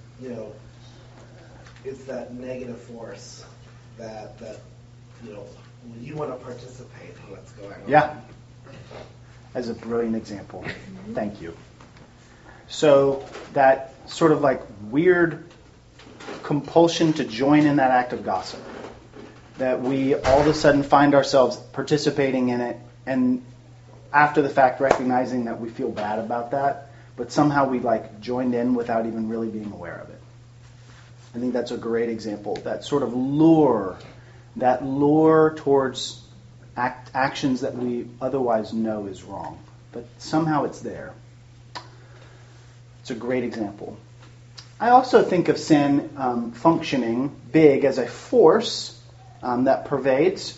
it's that negative force that you want to participate in what's going on. Yeah. As a brilliant example. Thank you. So that sort of like weird compulsion to join in that act of gossip, that we all of a sudden find ourselves participating in it, and after the fact recognizing that we feel bad about that, but somehow we joined in without even really being aware of it. I think that's a great example. That sort of lure towards actions that we otherwise know is wrong, but somehow it's there. It's a great example. I also think of sin functioning big as a force that pervades.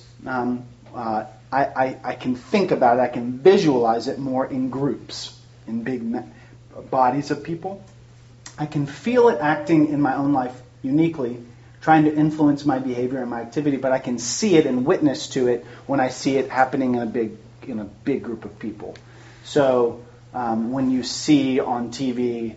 I can think about it, I can visualize it more in groups, in big bodies of people. I can feel it acting in my own life uniquely, trying to influence my behavior and my activity, but I can see it and witness to it when I see it happening in a big group of people. So when you see on TV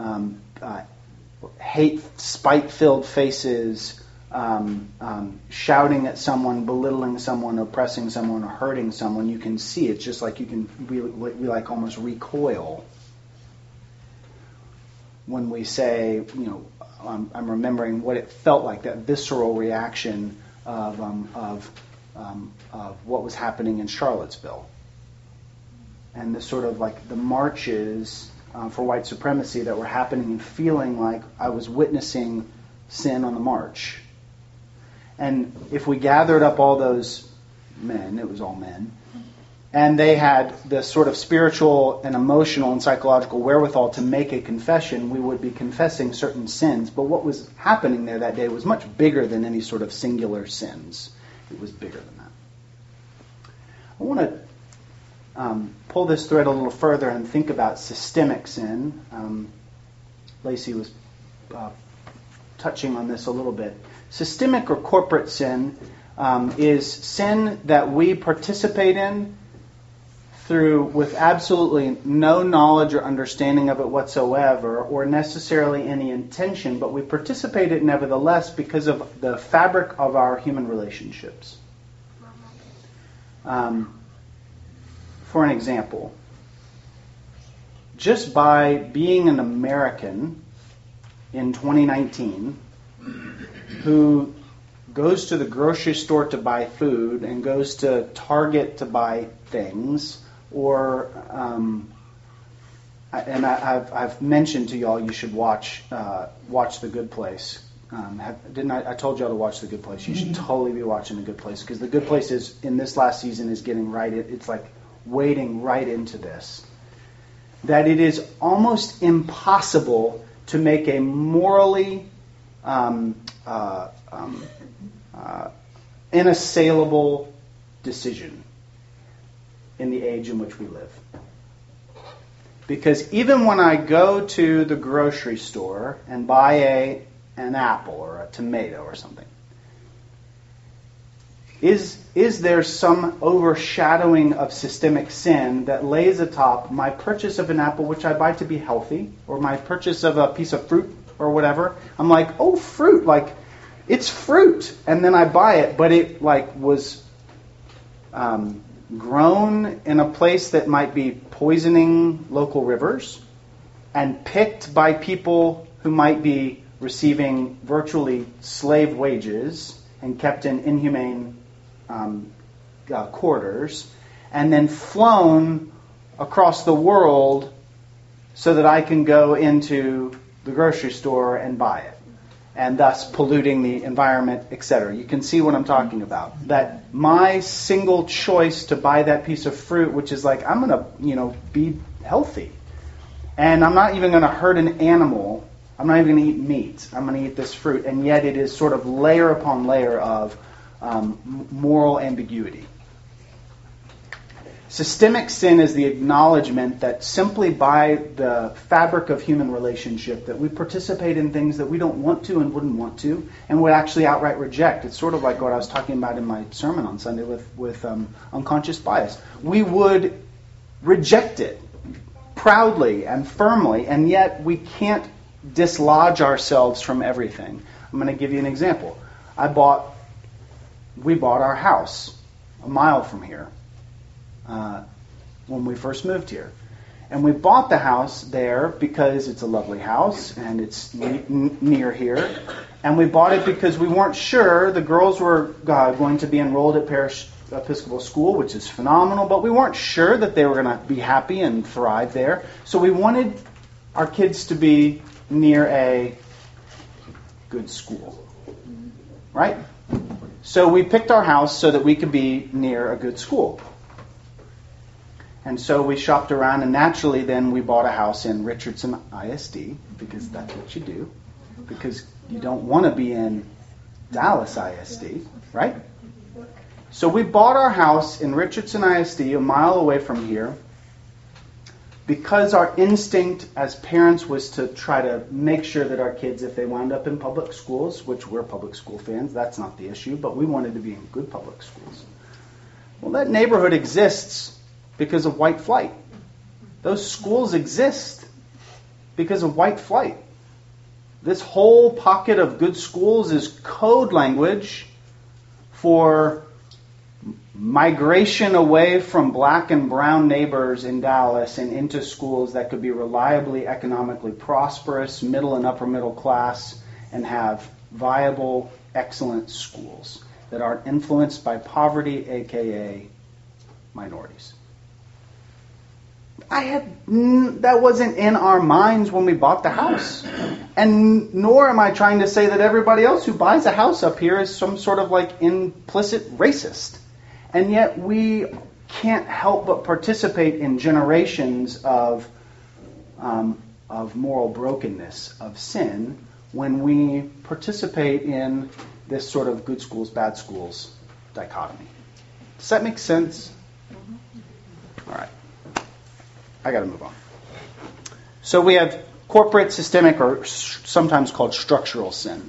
spite-filled faces, shouting at someone, belittling someone, oppressing someone, or hurting someone, you can see it. Just like you can we almost recoil when we say, I'm remembering what it felt like, that visceral reaction of of what was happening in Charlottesville. And the sort of like the marches for white supremacy that were happening and feeling like I was witnessing sin on the march. And if we gathered up all those men, it was all men, and they had the sort of spiritual and emotional and psychological wherewithal to make a confession, we would be confessing certain sins. But what was happening there that day was much bigger than any sort of singular sins. It was bigger than that. I want to pull this thread a little further and think about systemic sin. Lacey was touching on this a little bit. Systemic or corporate sin is sin that we participate in with absolutely no knowledge or understanding of it whatsoever, or necessarily any intention, but we participate in it nevertheless because of the fabric of our human relationships. For an example, just by being an American in 2019 who goes to the grocery store to buy food and goes to Target to buy things, or I've mentioned to y'all you should watch The Good Place. Didn't I told y'all to watch The Good Place? You should totally be watching The Good Place, because The Good Place is in this last season is getting right. It's like wading right into this. That it is almost impossible to make a morally inassailable decision in the age in which we live. Because even when I go to the grocery store and buy an apple or a tomato or something, is there some overshadowing of systemic sin that lays atop my purchase of an apple, which I buy to be healthy, or my purchase of a piece of fruit or whatever? I'm like, oh, fruit, like, it's fruit. And then I buy it, but it like was grown in a place that might be poisoning local rivers and picked by people who might be receiving virtually slave wages and kept in inhumane quarters, and then flown across the world so that I can go into the grocery store and buy it, and thus polluting the environment, etc. You can see what I'm talking about. That my single choice to buy that piece of fruit, which is like, I'm going to, be healthy, and I'm not even going to hurt an animal. I'm not even going to eat meat. I'm going to eat this fruit, and yet it is sort of layer upon layer of moral ambiguity. Systemic sin is the acknowledgement that simply by the fabric of human relationship that we participate in things that we don't want to and wouldn't want to and would actually outright reject. It's sort of like what I was talking about in my sermon on Sunday with unconscious bias. We would reject it proudly and firmly, and yet we can't dislodge ourselves from everything. I'm going to give you an example. We bought our house a mile from here. When we first moved here. And we bought the house there because it's a lovely house and it's near here. And we bought it because we weren't sure. The girls were going to be enrolled at Parish Episcopal School, which is phenomenal, but we weren't sure that they were going to be happy and thrive there. So we wanted our kids to be near a good school. Right? So we picked our house so that we could be near a good school. And so we shopped around, and naturally then we bought a house in Richardson ISD, because that's what you do, because you don't want to be in Dallas ISD, right? So we bought our house in Richardson ISD, a mile away from here, because our instinct as parents was to try to make sure that our kids, if they wound up in public schools, which we're public school fans, that's not the issue, but we wanted to be in good public schools. Well, that neighborhood exists because of white flight. Those schools exist because of white flight. This whole pocket of good schools is code language for migration away from black and brown neighbors in Dallas and into schools that could be reliably economically prosperous, middle and upper middle class, and have viable, excellent schools that are influenced by poverty, aka minorities. That wasn't in our minds when we bought the house. And nor am I trying to say that everybody else who buys a house up here is some sort of like implicit racist. And yet we can't help but participate in generations of moral brokenness, of sin, when we participate in this sort of good schools, bad schools dichotomy. Does that make sense? All right. I got to move on. So we have corporate, systemic, or sometimes called structural sin.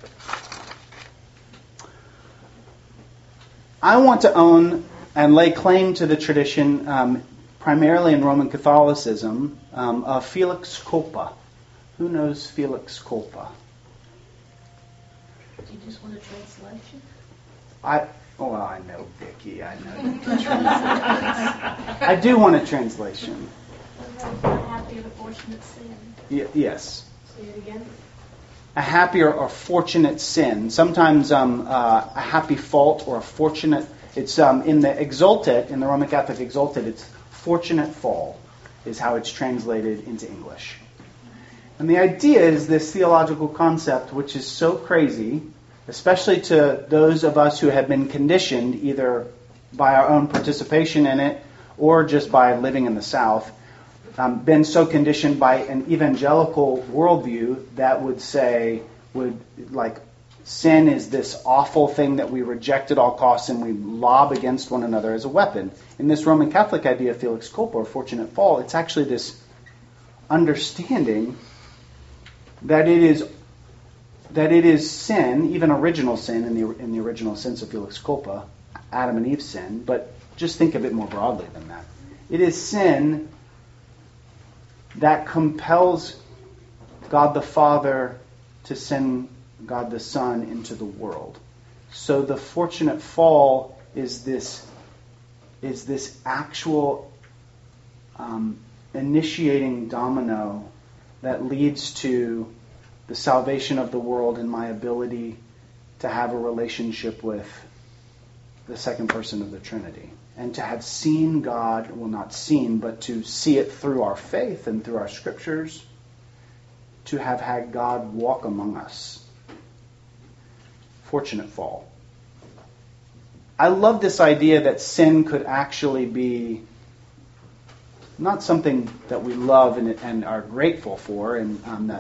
I want to own and lay claim to the tradition, primarily in Roman Catholicism, of Felix Culpa. Who knows Felix Culpa? Do you just want a translation? I know, Vicki. I know. I do want a translation. A happy or fortunate sin. Yes. Say it again. A happy or fortunate sin. Sometimes a happy fault or a fortunate. It's in the Exultet, in the Roman Catholic Exultet, it's fortunate fall is how it's translated into English. And the idea is this theological concept, which is so crazy, especially to those of us who have been conditioned either by our own participation in it or just by living in the South, been so conditioned by an evangelical worldview that would say, sin is this awful thing that we reject at all costs and we lob against one another as a weapon. In this Roman Catholic idea of Felix Culpa, or fortunate fall, it's actually this understanding that it is sin, even original sin in the original sense of Felix Culpa, Adam and Eve's sin, but just think of it more broadly than that. It is sin that compels God the Father to send God the Son into the world. So the fortunate fall is this actual initiating domino that leads to the salvation of the world and my ability to have a relationship with the second person of the Trinity. And to have seen God, well, not seen, but to see it through our faith and through our scriptures, to have had God walk among us. Fortunate fall. I love this idea that sin could actually be not something that we love and are grateful for, and that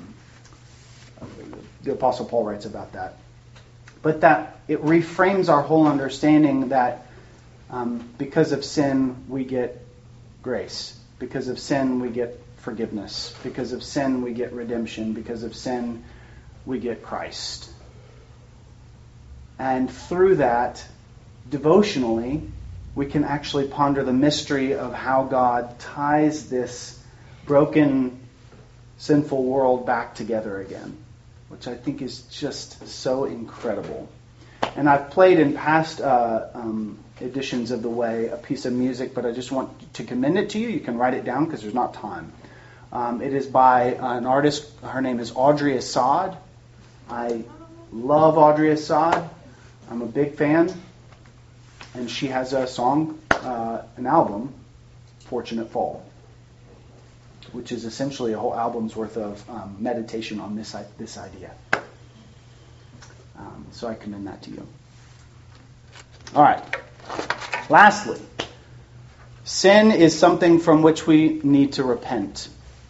the Apostle Paul writes about that, but that it reframes our whole understanding that because of sin we get grace, because of sin we get forgiveness, because of sin we get redemption, because of sin we get Christ. And through that, devotionally, we can actually ponder the mystery of how God ties this broken, sinful world back together again, which I think is just so incredible. And I've played in past editions of The Way a piece of music, but I just want to commend it to you. You can write it down because there's not time. It is by an artist. Her name is Audrey Assad. I love Audrey Assad. I'm a big fan. And she has a song, an album, Fortunate Fall, which is essentially a whole album's worth of meditation on this idea. So I commend that to you. All right. Lastly, sin is something from which we need to repent.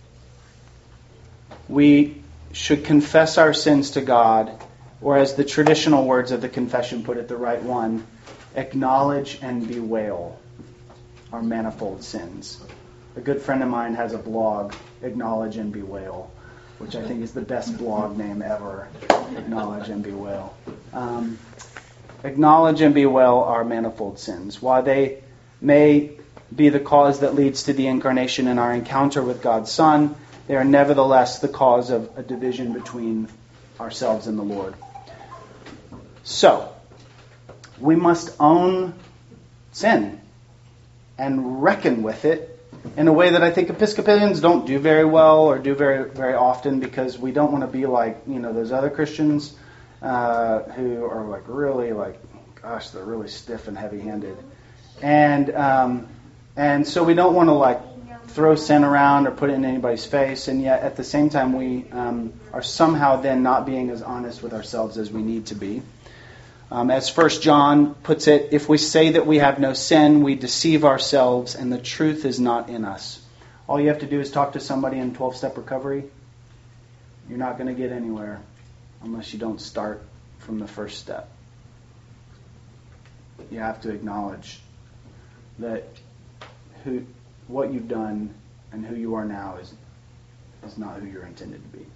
We should confess our sins to God, or as the traditional words of the confession put it, the right one, acknowledge and bewail our manifold sins. A good friend of mine has a blog, Acknowledge and Bewail, which I think is the best blog name ever, Acknowledge and Bewail. Acknowledge and bewail our manifold sins. While they may be the cause that leads to the incarnation and our encounter with God's Son, they are nevertheless the cause of a division between ourselves and the Lord. So, we must own sin and reckon with it in a way that I think Episcopalians don't do very well or do very, very often, because we don't want to be like, those other Christians who are like really gosh, they're really stiff and heavy-handed, and so we don't want to like throw sin around or put it in anybody's face, and yet at the same time we are somehow then not being as honest with ourselves as we need to be. As 1 John puts it, if we say that we have no sin, we deceive ourselves and the truth is not in us. All you have to do is talk to somebody in 12-step recovery. You're not going to get anywhere unless you don't start from the first step. You have to acknowledge that what you've done and who you are now is not who you're intended to be.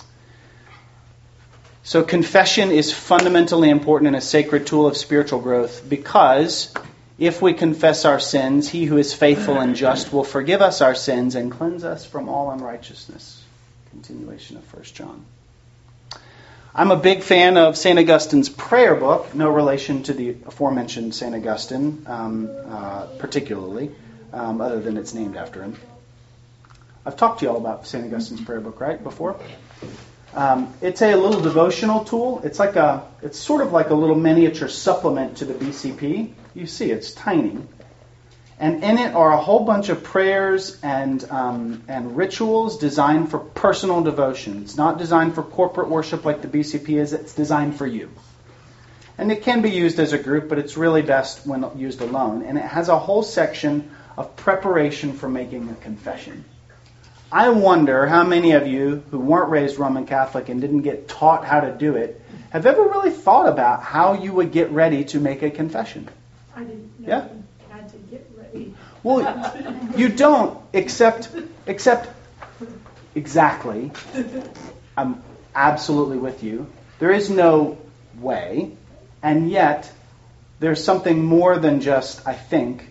So confession is fundamentally important and a sacred tool of spiritual growth because if we confess our sins, He who is faithful and just will forgive us our sins and cleanse us from all unrighteousness. Continuation of 1 John. I'm a big fan of St. Augustine's prayer book, no relation to the aforementioned St. Augustine particularly, other than it's named after him. I've talked to you all about St. Augustine's prayer book, right, before? It's a little devotional tool. It's sort of like a little miniature supplement to the BCP. You see, it's tiny. And in it are a whole bunch of prayers and rituals designed for personal devotion. It's not designed for corporate worship like the BCP is. It's designed for you. And it can be used as a group, but it's really best when used alone. And it has a whole section of preparation for making a confession. I wonder how many of you who weren't raised Roman Catholic and didn't get taught how to do it have ever really thought about how you would get ready to make a confession. I didn't know Yeah? you had to get ready. Well, you don't, except exactly. I'm absolutely with you. There is no way, and yet there's something more than just, I think,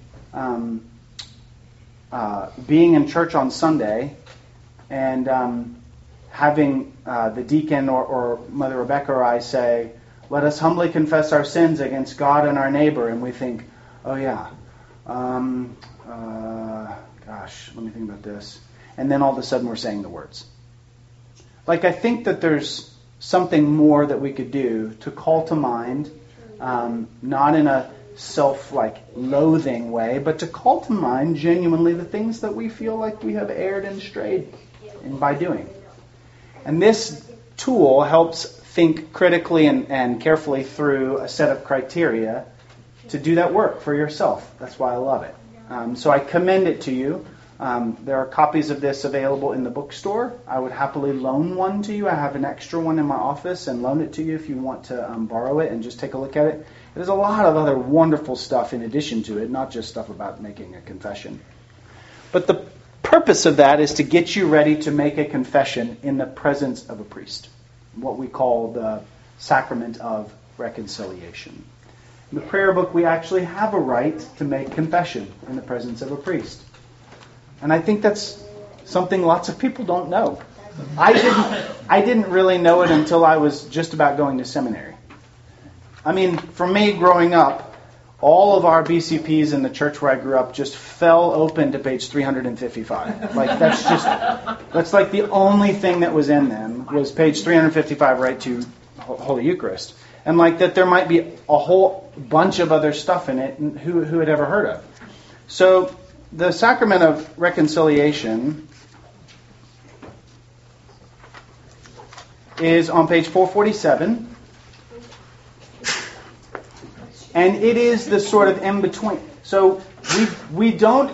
being in church on Sunday and having the deacon or Mother Rebecca or I say, let us humbly confess our sins against God and our neighbor, and we think, oh yeah, gosh, let me think about this. And then all of a sudden we're saying the words. Like, I think that there's something more that we could do to call to mind, not in a loathing way, but to call to mind genuinely the things that we feel like we have erred and strayed in by doing. And this tool helps think critically and carefully through a set of criteria to do that work for yourself. That's why I love it. So I commend it to you. There are copies of this available in the bookstore. I would happily loan one to you. I have an extra one in my office and loan it to you if you want to borrow it and just take a look at it. There's a lot of other wonderful stuff in addition to it, not just stuff about making a confession. But the purpose of that is to get you ready to make a confession in the presence of a priest, what we call the sacrament of reconciliation. In the prayer book, we actually have a right to make confession in the presence of a priest. And I think that's something lots of people don't know. I didn't really know it until I was just about going to seminary. I mean, for me, growing up, all of our BCPs in the church where I grew up just fell open to page 355. That's like the only thing that was in them was page 355 right to Holy Eucharist. And like that there might be a whole bunch of other stuff in it who had ever heard of. So the sacrament of reconciliation is on page 447. And it is the sort of in-between. So we don't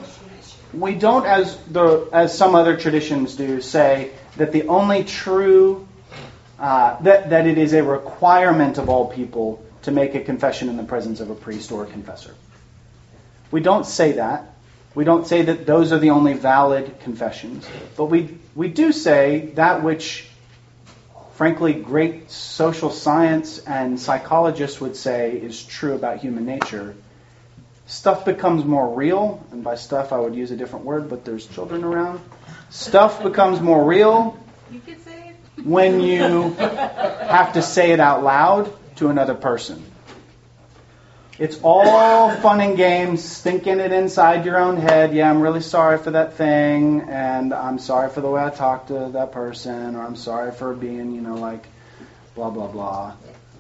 as some other traditions do say that the only true that it is a requirement of all people to make a confession in the presence of a priest or a confessor. We don't say that. We don't say that those are the only valid confessions. But we do say that which, frankly, great social science and psychologists would say is true about human nature. Stuff becomes more real, and by stuff I would use a different word, but there's children around. Stuff becomes more real when you have to say it out loud to another person. It's all fun and games, thinking it inside your own head. Yeah, I'm really sorry for that thing, and I'm sorry for the way I talked to that person, or I'm sorry for being, blah, blah, blah.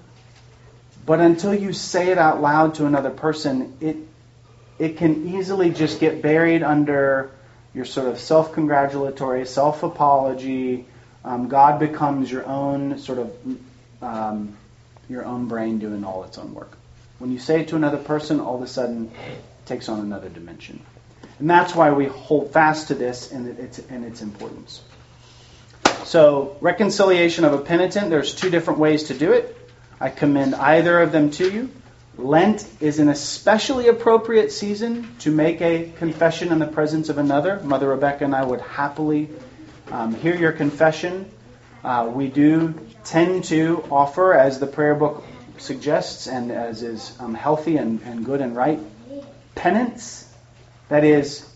But until you say it out loud to another person, it can easily just get buried under your sort of self-congratulatory, self-apology. God becomes your own sort of your own brain doing all its own work. When you say it to another person, all of a sudden it takes on another dimension. And that's why we hold fast to this and its importance. So, reconciliation of a penitent, there's two different ways to do it. I commend either of them to you. Lent is an especially appropriate season to make a confession in the presence of another. Mother Rebecca and I would happily hear your confession. We do tend to offer, as the prayer book suggests, and as is healthy and good and right, penance. That is,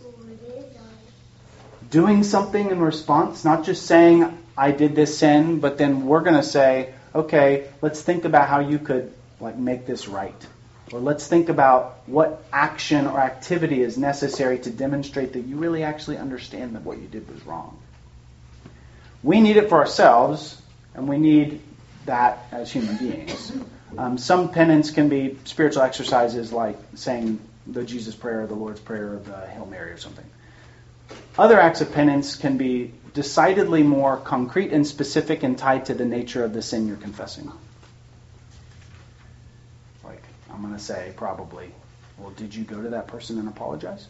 doing something in response, not just saying, I did this sin, but then we're going to say, okay, let's think about how you could make this right. Or let's think about what action or activity is necessary to demonstrate that you really actually understand that what you did was wrong. We need it for ourselves, and we need that as human beings. Some penance can be spiritual exercises like saying the Jesus Prayer or the Lord's Prayer or the Hail Mary or something. Other acts of penance can be decidedly more concrete and specific and tied to the nature of the sin you're confessing. Like, I'm going to say probably, well, did you go to that person and apologize?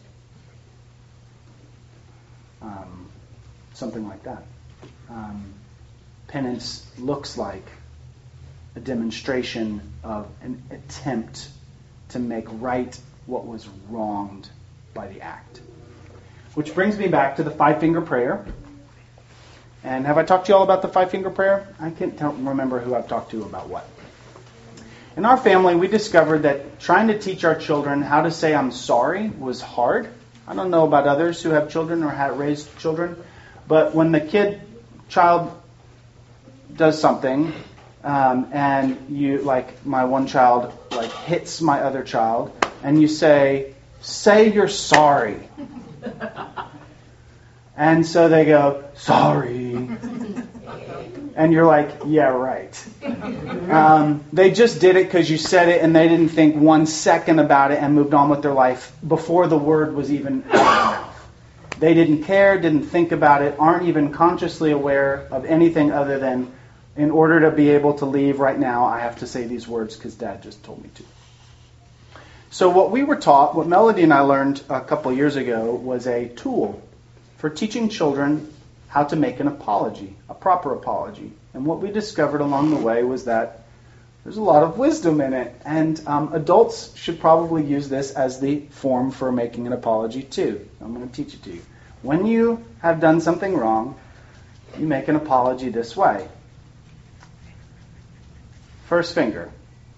Something like that. Penance looks like a demonstration of an attempt to make right what was wronged by the act. Which brings me back to the five-finger prayer. And have I talked to you all about the five-finger prayer? I can't remember who I've talked to about what. In our family, we discovered that trying to teach our children how to say I'm sorry was hard. I don't know about others who have children or have raised children, but when the child does something, and you, like my one child, hits my other child, and you say you're sorry. And so they go, sorry. And you're like, yeah, right. They just did it because you said it and they didn't think 1 second about it and moved on with their life before the word was even out of their mouth. They didn't care, didn't think about it, aren't even consciously aware of anything other than, in order to be able to leave right now, I have to say these words because Dad just told me to. So what we were taught, what Melody and I learned a couple years ago, was a tool for teaching children how to make an apology, a proper apology. And what we discovered along the way was that there's a lot of wisdom in it. And adults should probably use this as the form for making an apology too. I'm going to teach it to you. When you have done something wrong, you make an apology this way. First finger.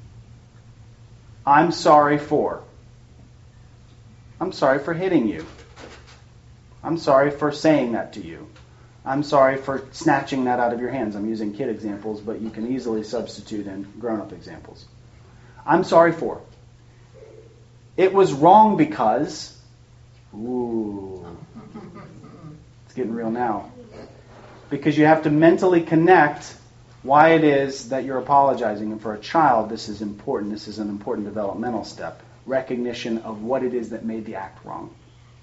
I'm sorry for. I'm sorry for hitting you. I'm sorry for saying that to you. I'm sorry for snatching that out of your hands. I'm using kid examples, but you can easily substitute in grown-up examples. I'm sorry for. It was wrong because... Ooh. It's getting real now. Because you have to mentally connect why it is that you're apologizing. And for a child, this is important. This is an important developmental step. Recognition of what it is that made the act wrong.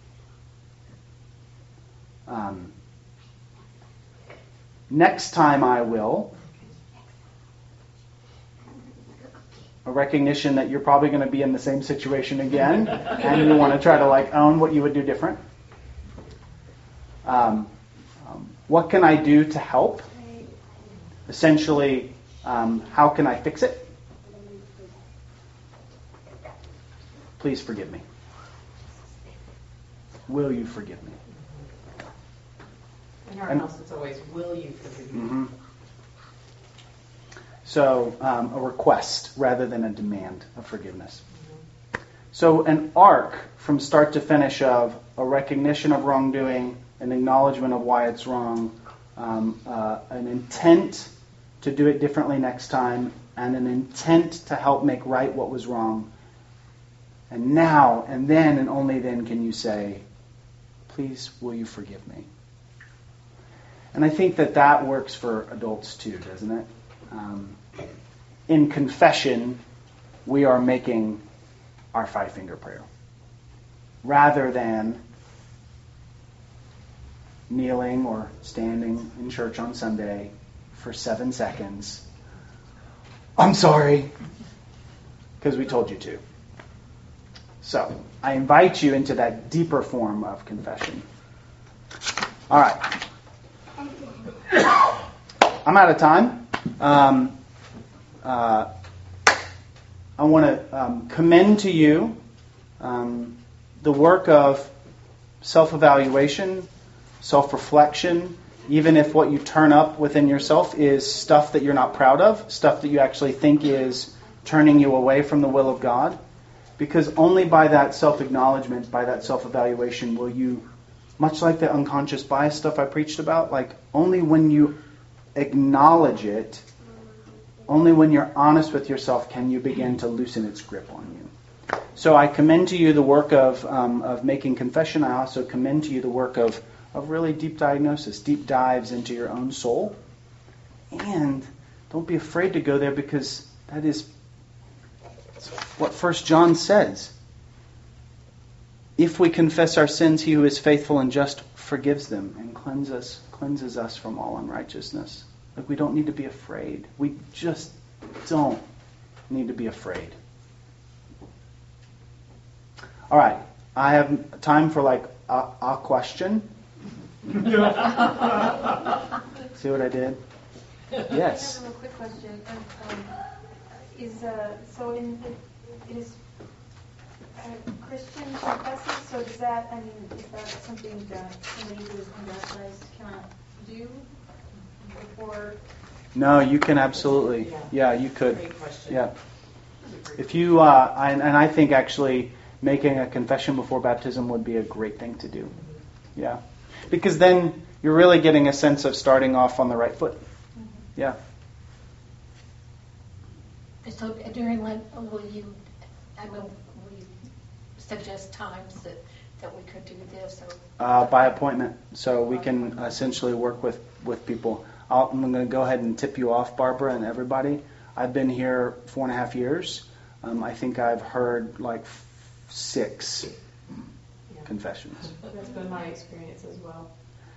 Next time I will. A recognition that you're probably going to be in the same situation again, and you want to try to own what you would do different. What can I do to help? Essentially, how can I fix it? Please forgive me. Will you forgive me? In our house, it's always, will you forgive me? Mm-hmm. So, a request rather than a demand of forgiveness. Mm-hmm. So, an arc from start to finish of a recognition of wrongdoing, an acknowledgement of why it's wrong, an intent to do it differently next time, and an intent to help make right what was wrong. And now, and then, and only then can you say, please, will you forgive me? And I think that works for adults too, doesn't it? In confession, we are making our 5-finger prayer. Rather than kneeling or standing in church on Sunday for 7 seconds. I'm sorry, because we told you to. So, I invite you into that deeper form of confession. All right. I'm out of time. I want to commend to you the work of self-evaluation, self-reflection, even if what you turn up within yourself is stuff that you're not proud of, stuff that you actually think is turning you away from the will of God. Because only by that self-acknowledgement, by that self-evaluation, will you, much like the unconscious bias stuff I preached about, like only when you acknowledge it, only when you're honest with yourself can you begin to loosen its grip on you. So I commend to you the work of making confession. I also commend to you the work of really deep diagnosis, deep dives into your own soul. And don't be afraid to go there, because that is what 1 John says. If we confess our sins, he who is faithful and just forgives them and cleanses us from all unrighteousness. Like, we don't need to be afraid. We just don't need to be afraid. All right. I have time for a question. See what I did? Yes. I have a quick question. It is Christian confessing, so is that something that somebody who is unbaptized cannot do before? No, you can absolutely. Yeah, you could. Great question. Yeah. If you, and I think actually making a confession before baptism would be a great thing to do. Yeah. Because then you're really getting a sense of starting off on the right foot. Yeah. So during Lent, will you suggest times that we could do this? Or? By appointment. So we can essentially work with people. I'm going to go ahead and tip you off, Barbara, and everybody. I've been here 4.5 years. I think I've heard 6 confessions. That's been my experience as well.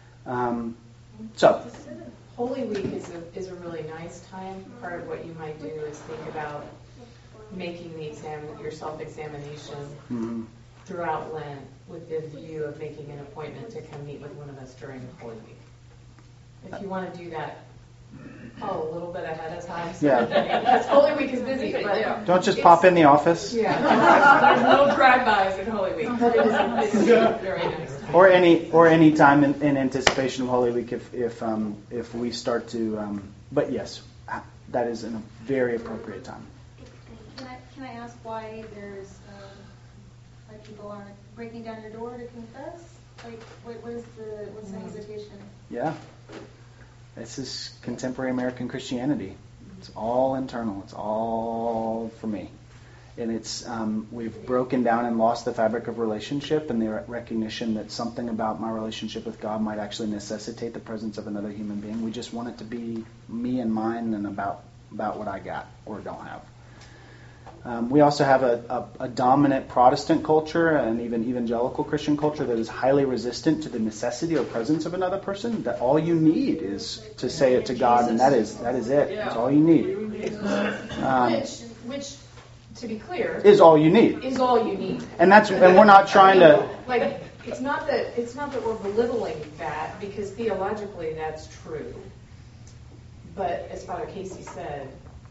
So, Holy Week is a really nice time. Part of what you might do is think about making your self-examination throughout Lent with the view of making an appointment to come meet with one of us during Holy Week. If you want to do that a little bit ahead of time, because Holy Week is busy. But don't just pop in the office. Yeah, there's no drive-bys in Holy Week, but it is very nice. Or any time in anticipation of Holy Week, if we start to. But yes, that is in a very appropriate time. Can I ask why there's why people aren't breaking down your door to confess? What's the hesitation? Yeah. This is contemporary American Christianity. It's all internal. It's all for me. And it's we've broken down and lost the fabric of relationship and the recognition that something about my relationship with God might actually necessitate the presence of another human being. We just want it to be me and mine and about what I got or don't have. We also have a dominant Protestant culture and even evangelical Christian culture that is highly resistant to the necessity or presence of another person. That all you need is to say it to God, and that is it. That's all you need. Which, to be clear, is all you need. Is all you need. And we're not trying to. It's not that we're belittling that, because theologically that's true. But as Father Casey said,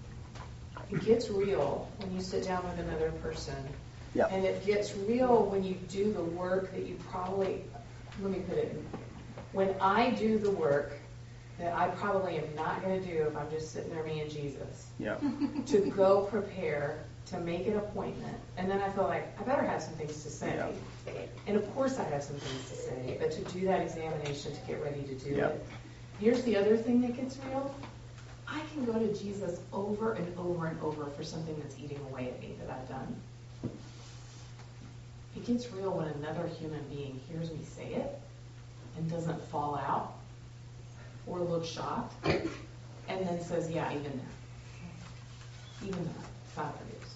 it gets real when you sit down with another person. Yep. And it gets real when you do the work that you probably, let me put it, when I do the work that I probably am not going to do if I'm just sitting there, me and Jesus. Yep. To go prepare, to make an appointment, and then I feel like I better have some things to say. Yep. And of course I have some things to say, but to do that examination, to get ready to do it. Here's the other thing that gets real. I can go to Jesus over and over and over for something that's eating away at me that I've done. It gets real when another human being hears me say it and doesn't fall out or look shocked and then says, yeah, even that. God forgives.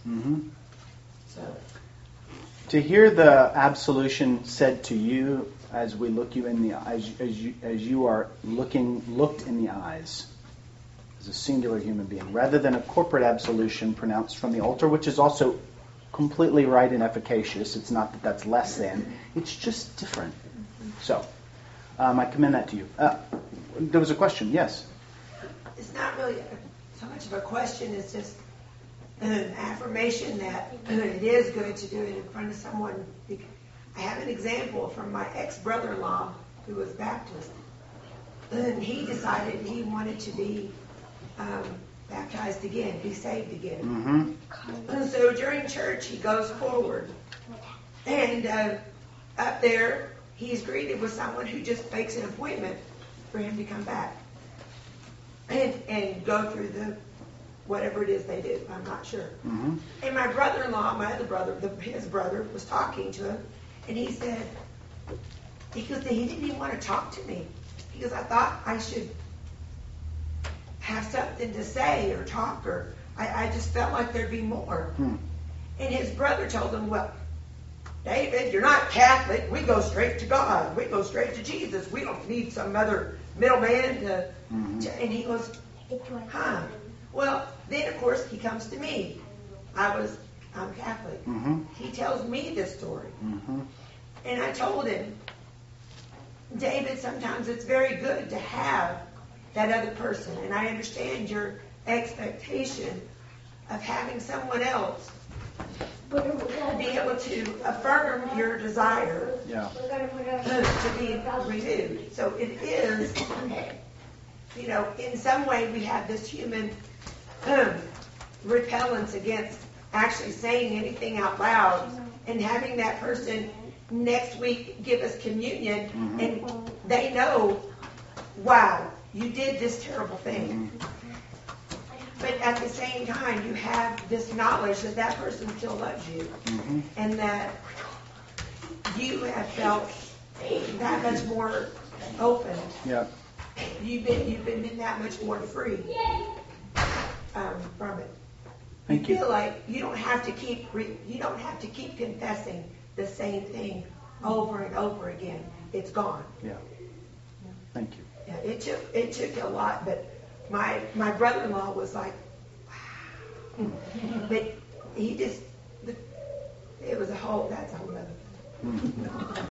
Mm-hmm. So, To hear the absolution said to you as we look you in the eyes, as you are looked in the eyes, as a singular human being, rather than a corporate absolution pronounced from the altar, which is also completely right and efficacious. It's not that that's less than. It's just different. So, I commend that to you. There was a question. Yes. it's not really so much of a question, it's just an affirmation that it is good to do it in front of someone. I have an example from my ex-brother-in-law who was Baptist. And he decided he wanted to be baptized again, be saved again. Mm-hmm. And so during church, he goes forward. And up there, he's greeted with someone who just makes an appointment for him to come back and go through the whatever it is they do. I'm not sure. Mm-hmm. And my brother-in-law, my other brother, his brother, was talking to him, and he said, he didn't even want to talk to me. He goes, I thought I should have something to say or talk, or I just felt like there'd be more. Hmm. And his brother told him, well, David, you're not Catholic. We go straight to God. We go straight to Jesus. We don't need some other middleman to and he goes, huh. Well, then, of course, he comes to me. I'm Catholic. Mm-hmm. He tells me this story. Mm-hmm. And I told him, David, sometimes it's very good to have that other person. And I understand your expectation of having someone else be able to affirm your desire to be renewed. So it is, in some way we have this human repellence against actually saying anything out loud and having that person next week give us communion and they know, wow, you did this terrible thing. But at the same time, you have this knowledge that that person still loves you and that you have felt that much more open. Yeah. You've been that much more free from it. Thank you feel like you don't have to keep confessing the same thing over and over again. It's gone. Yeah. Thank you. Yeah, it took a lot, but my brother-in-law was like, wow. But he just, it was that's a whole other thing.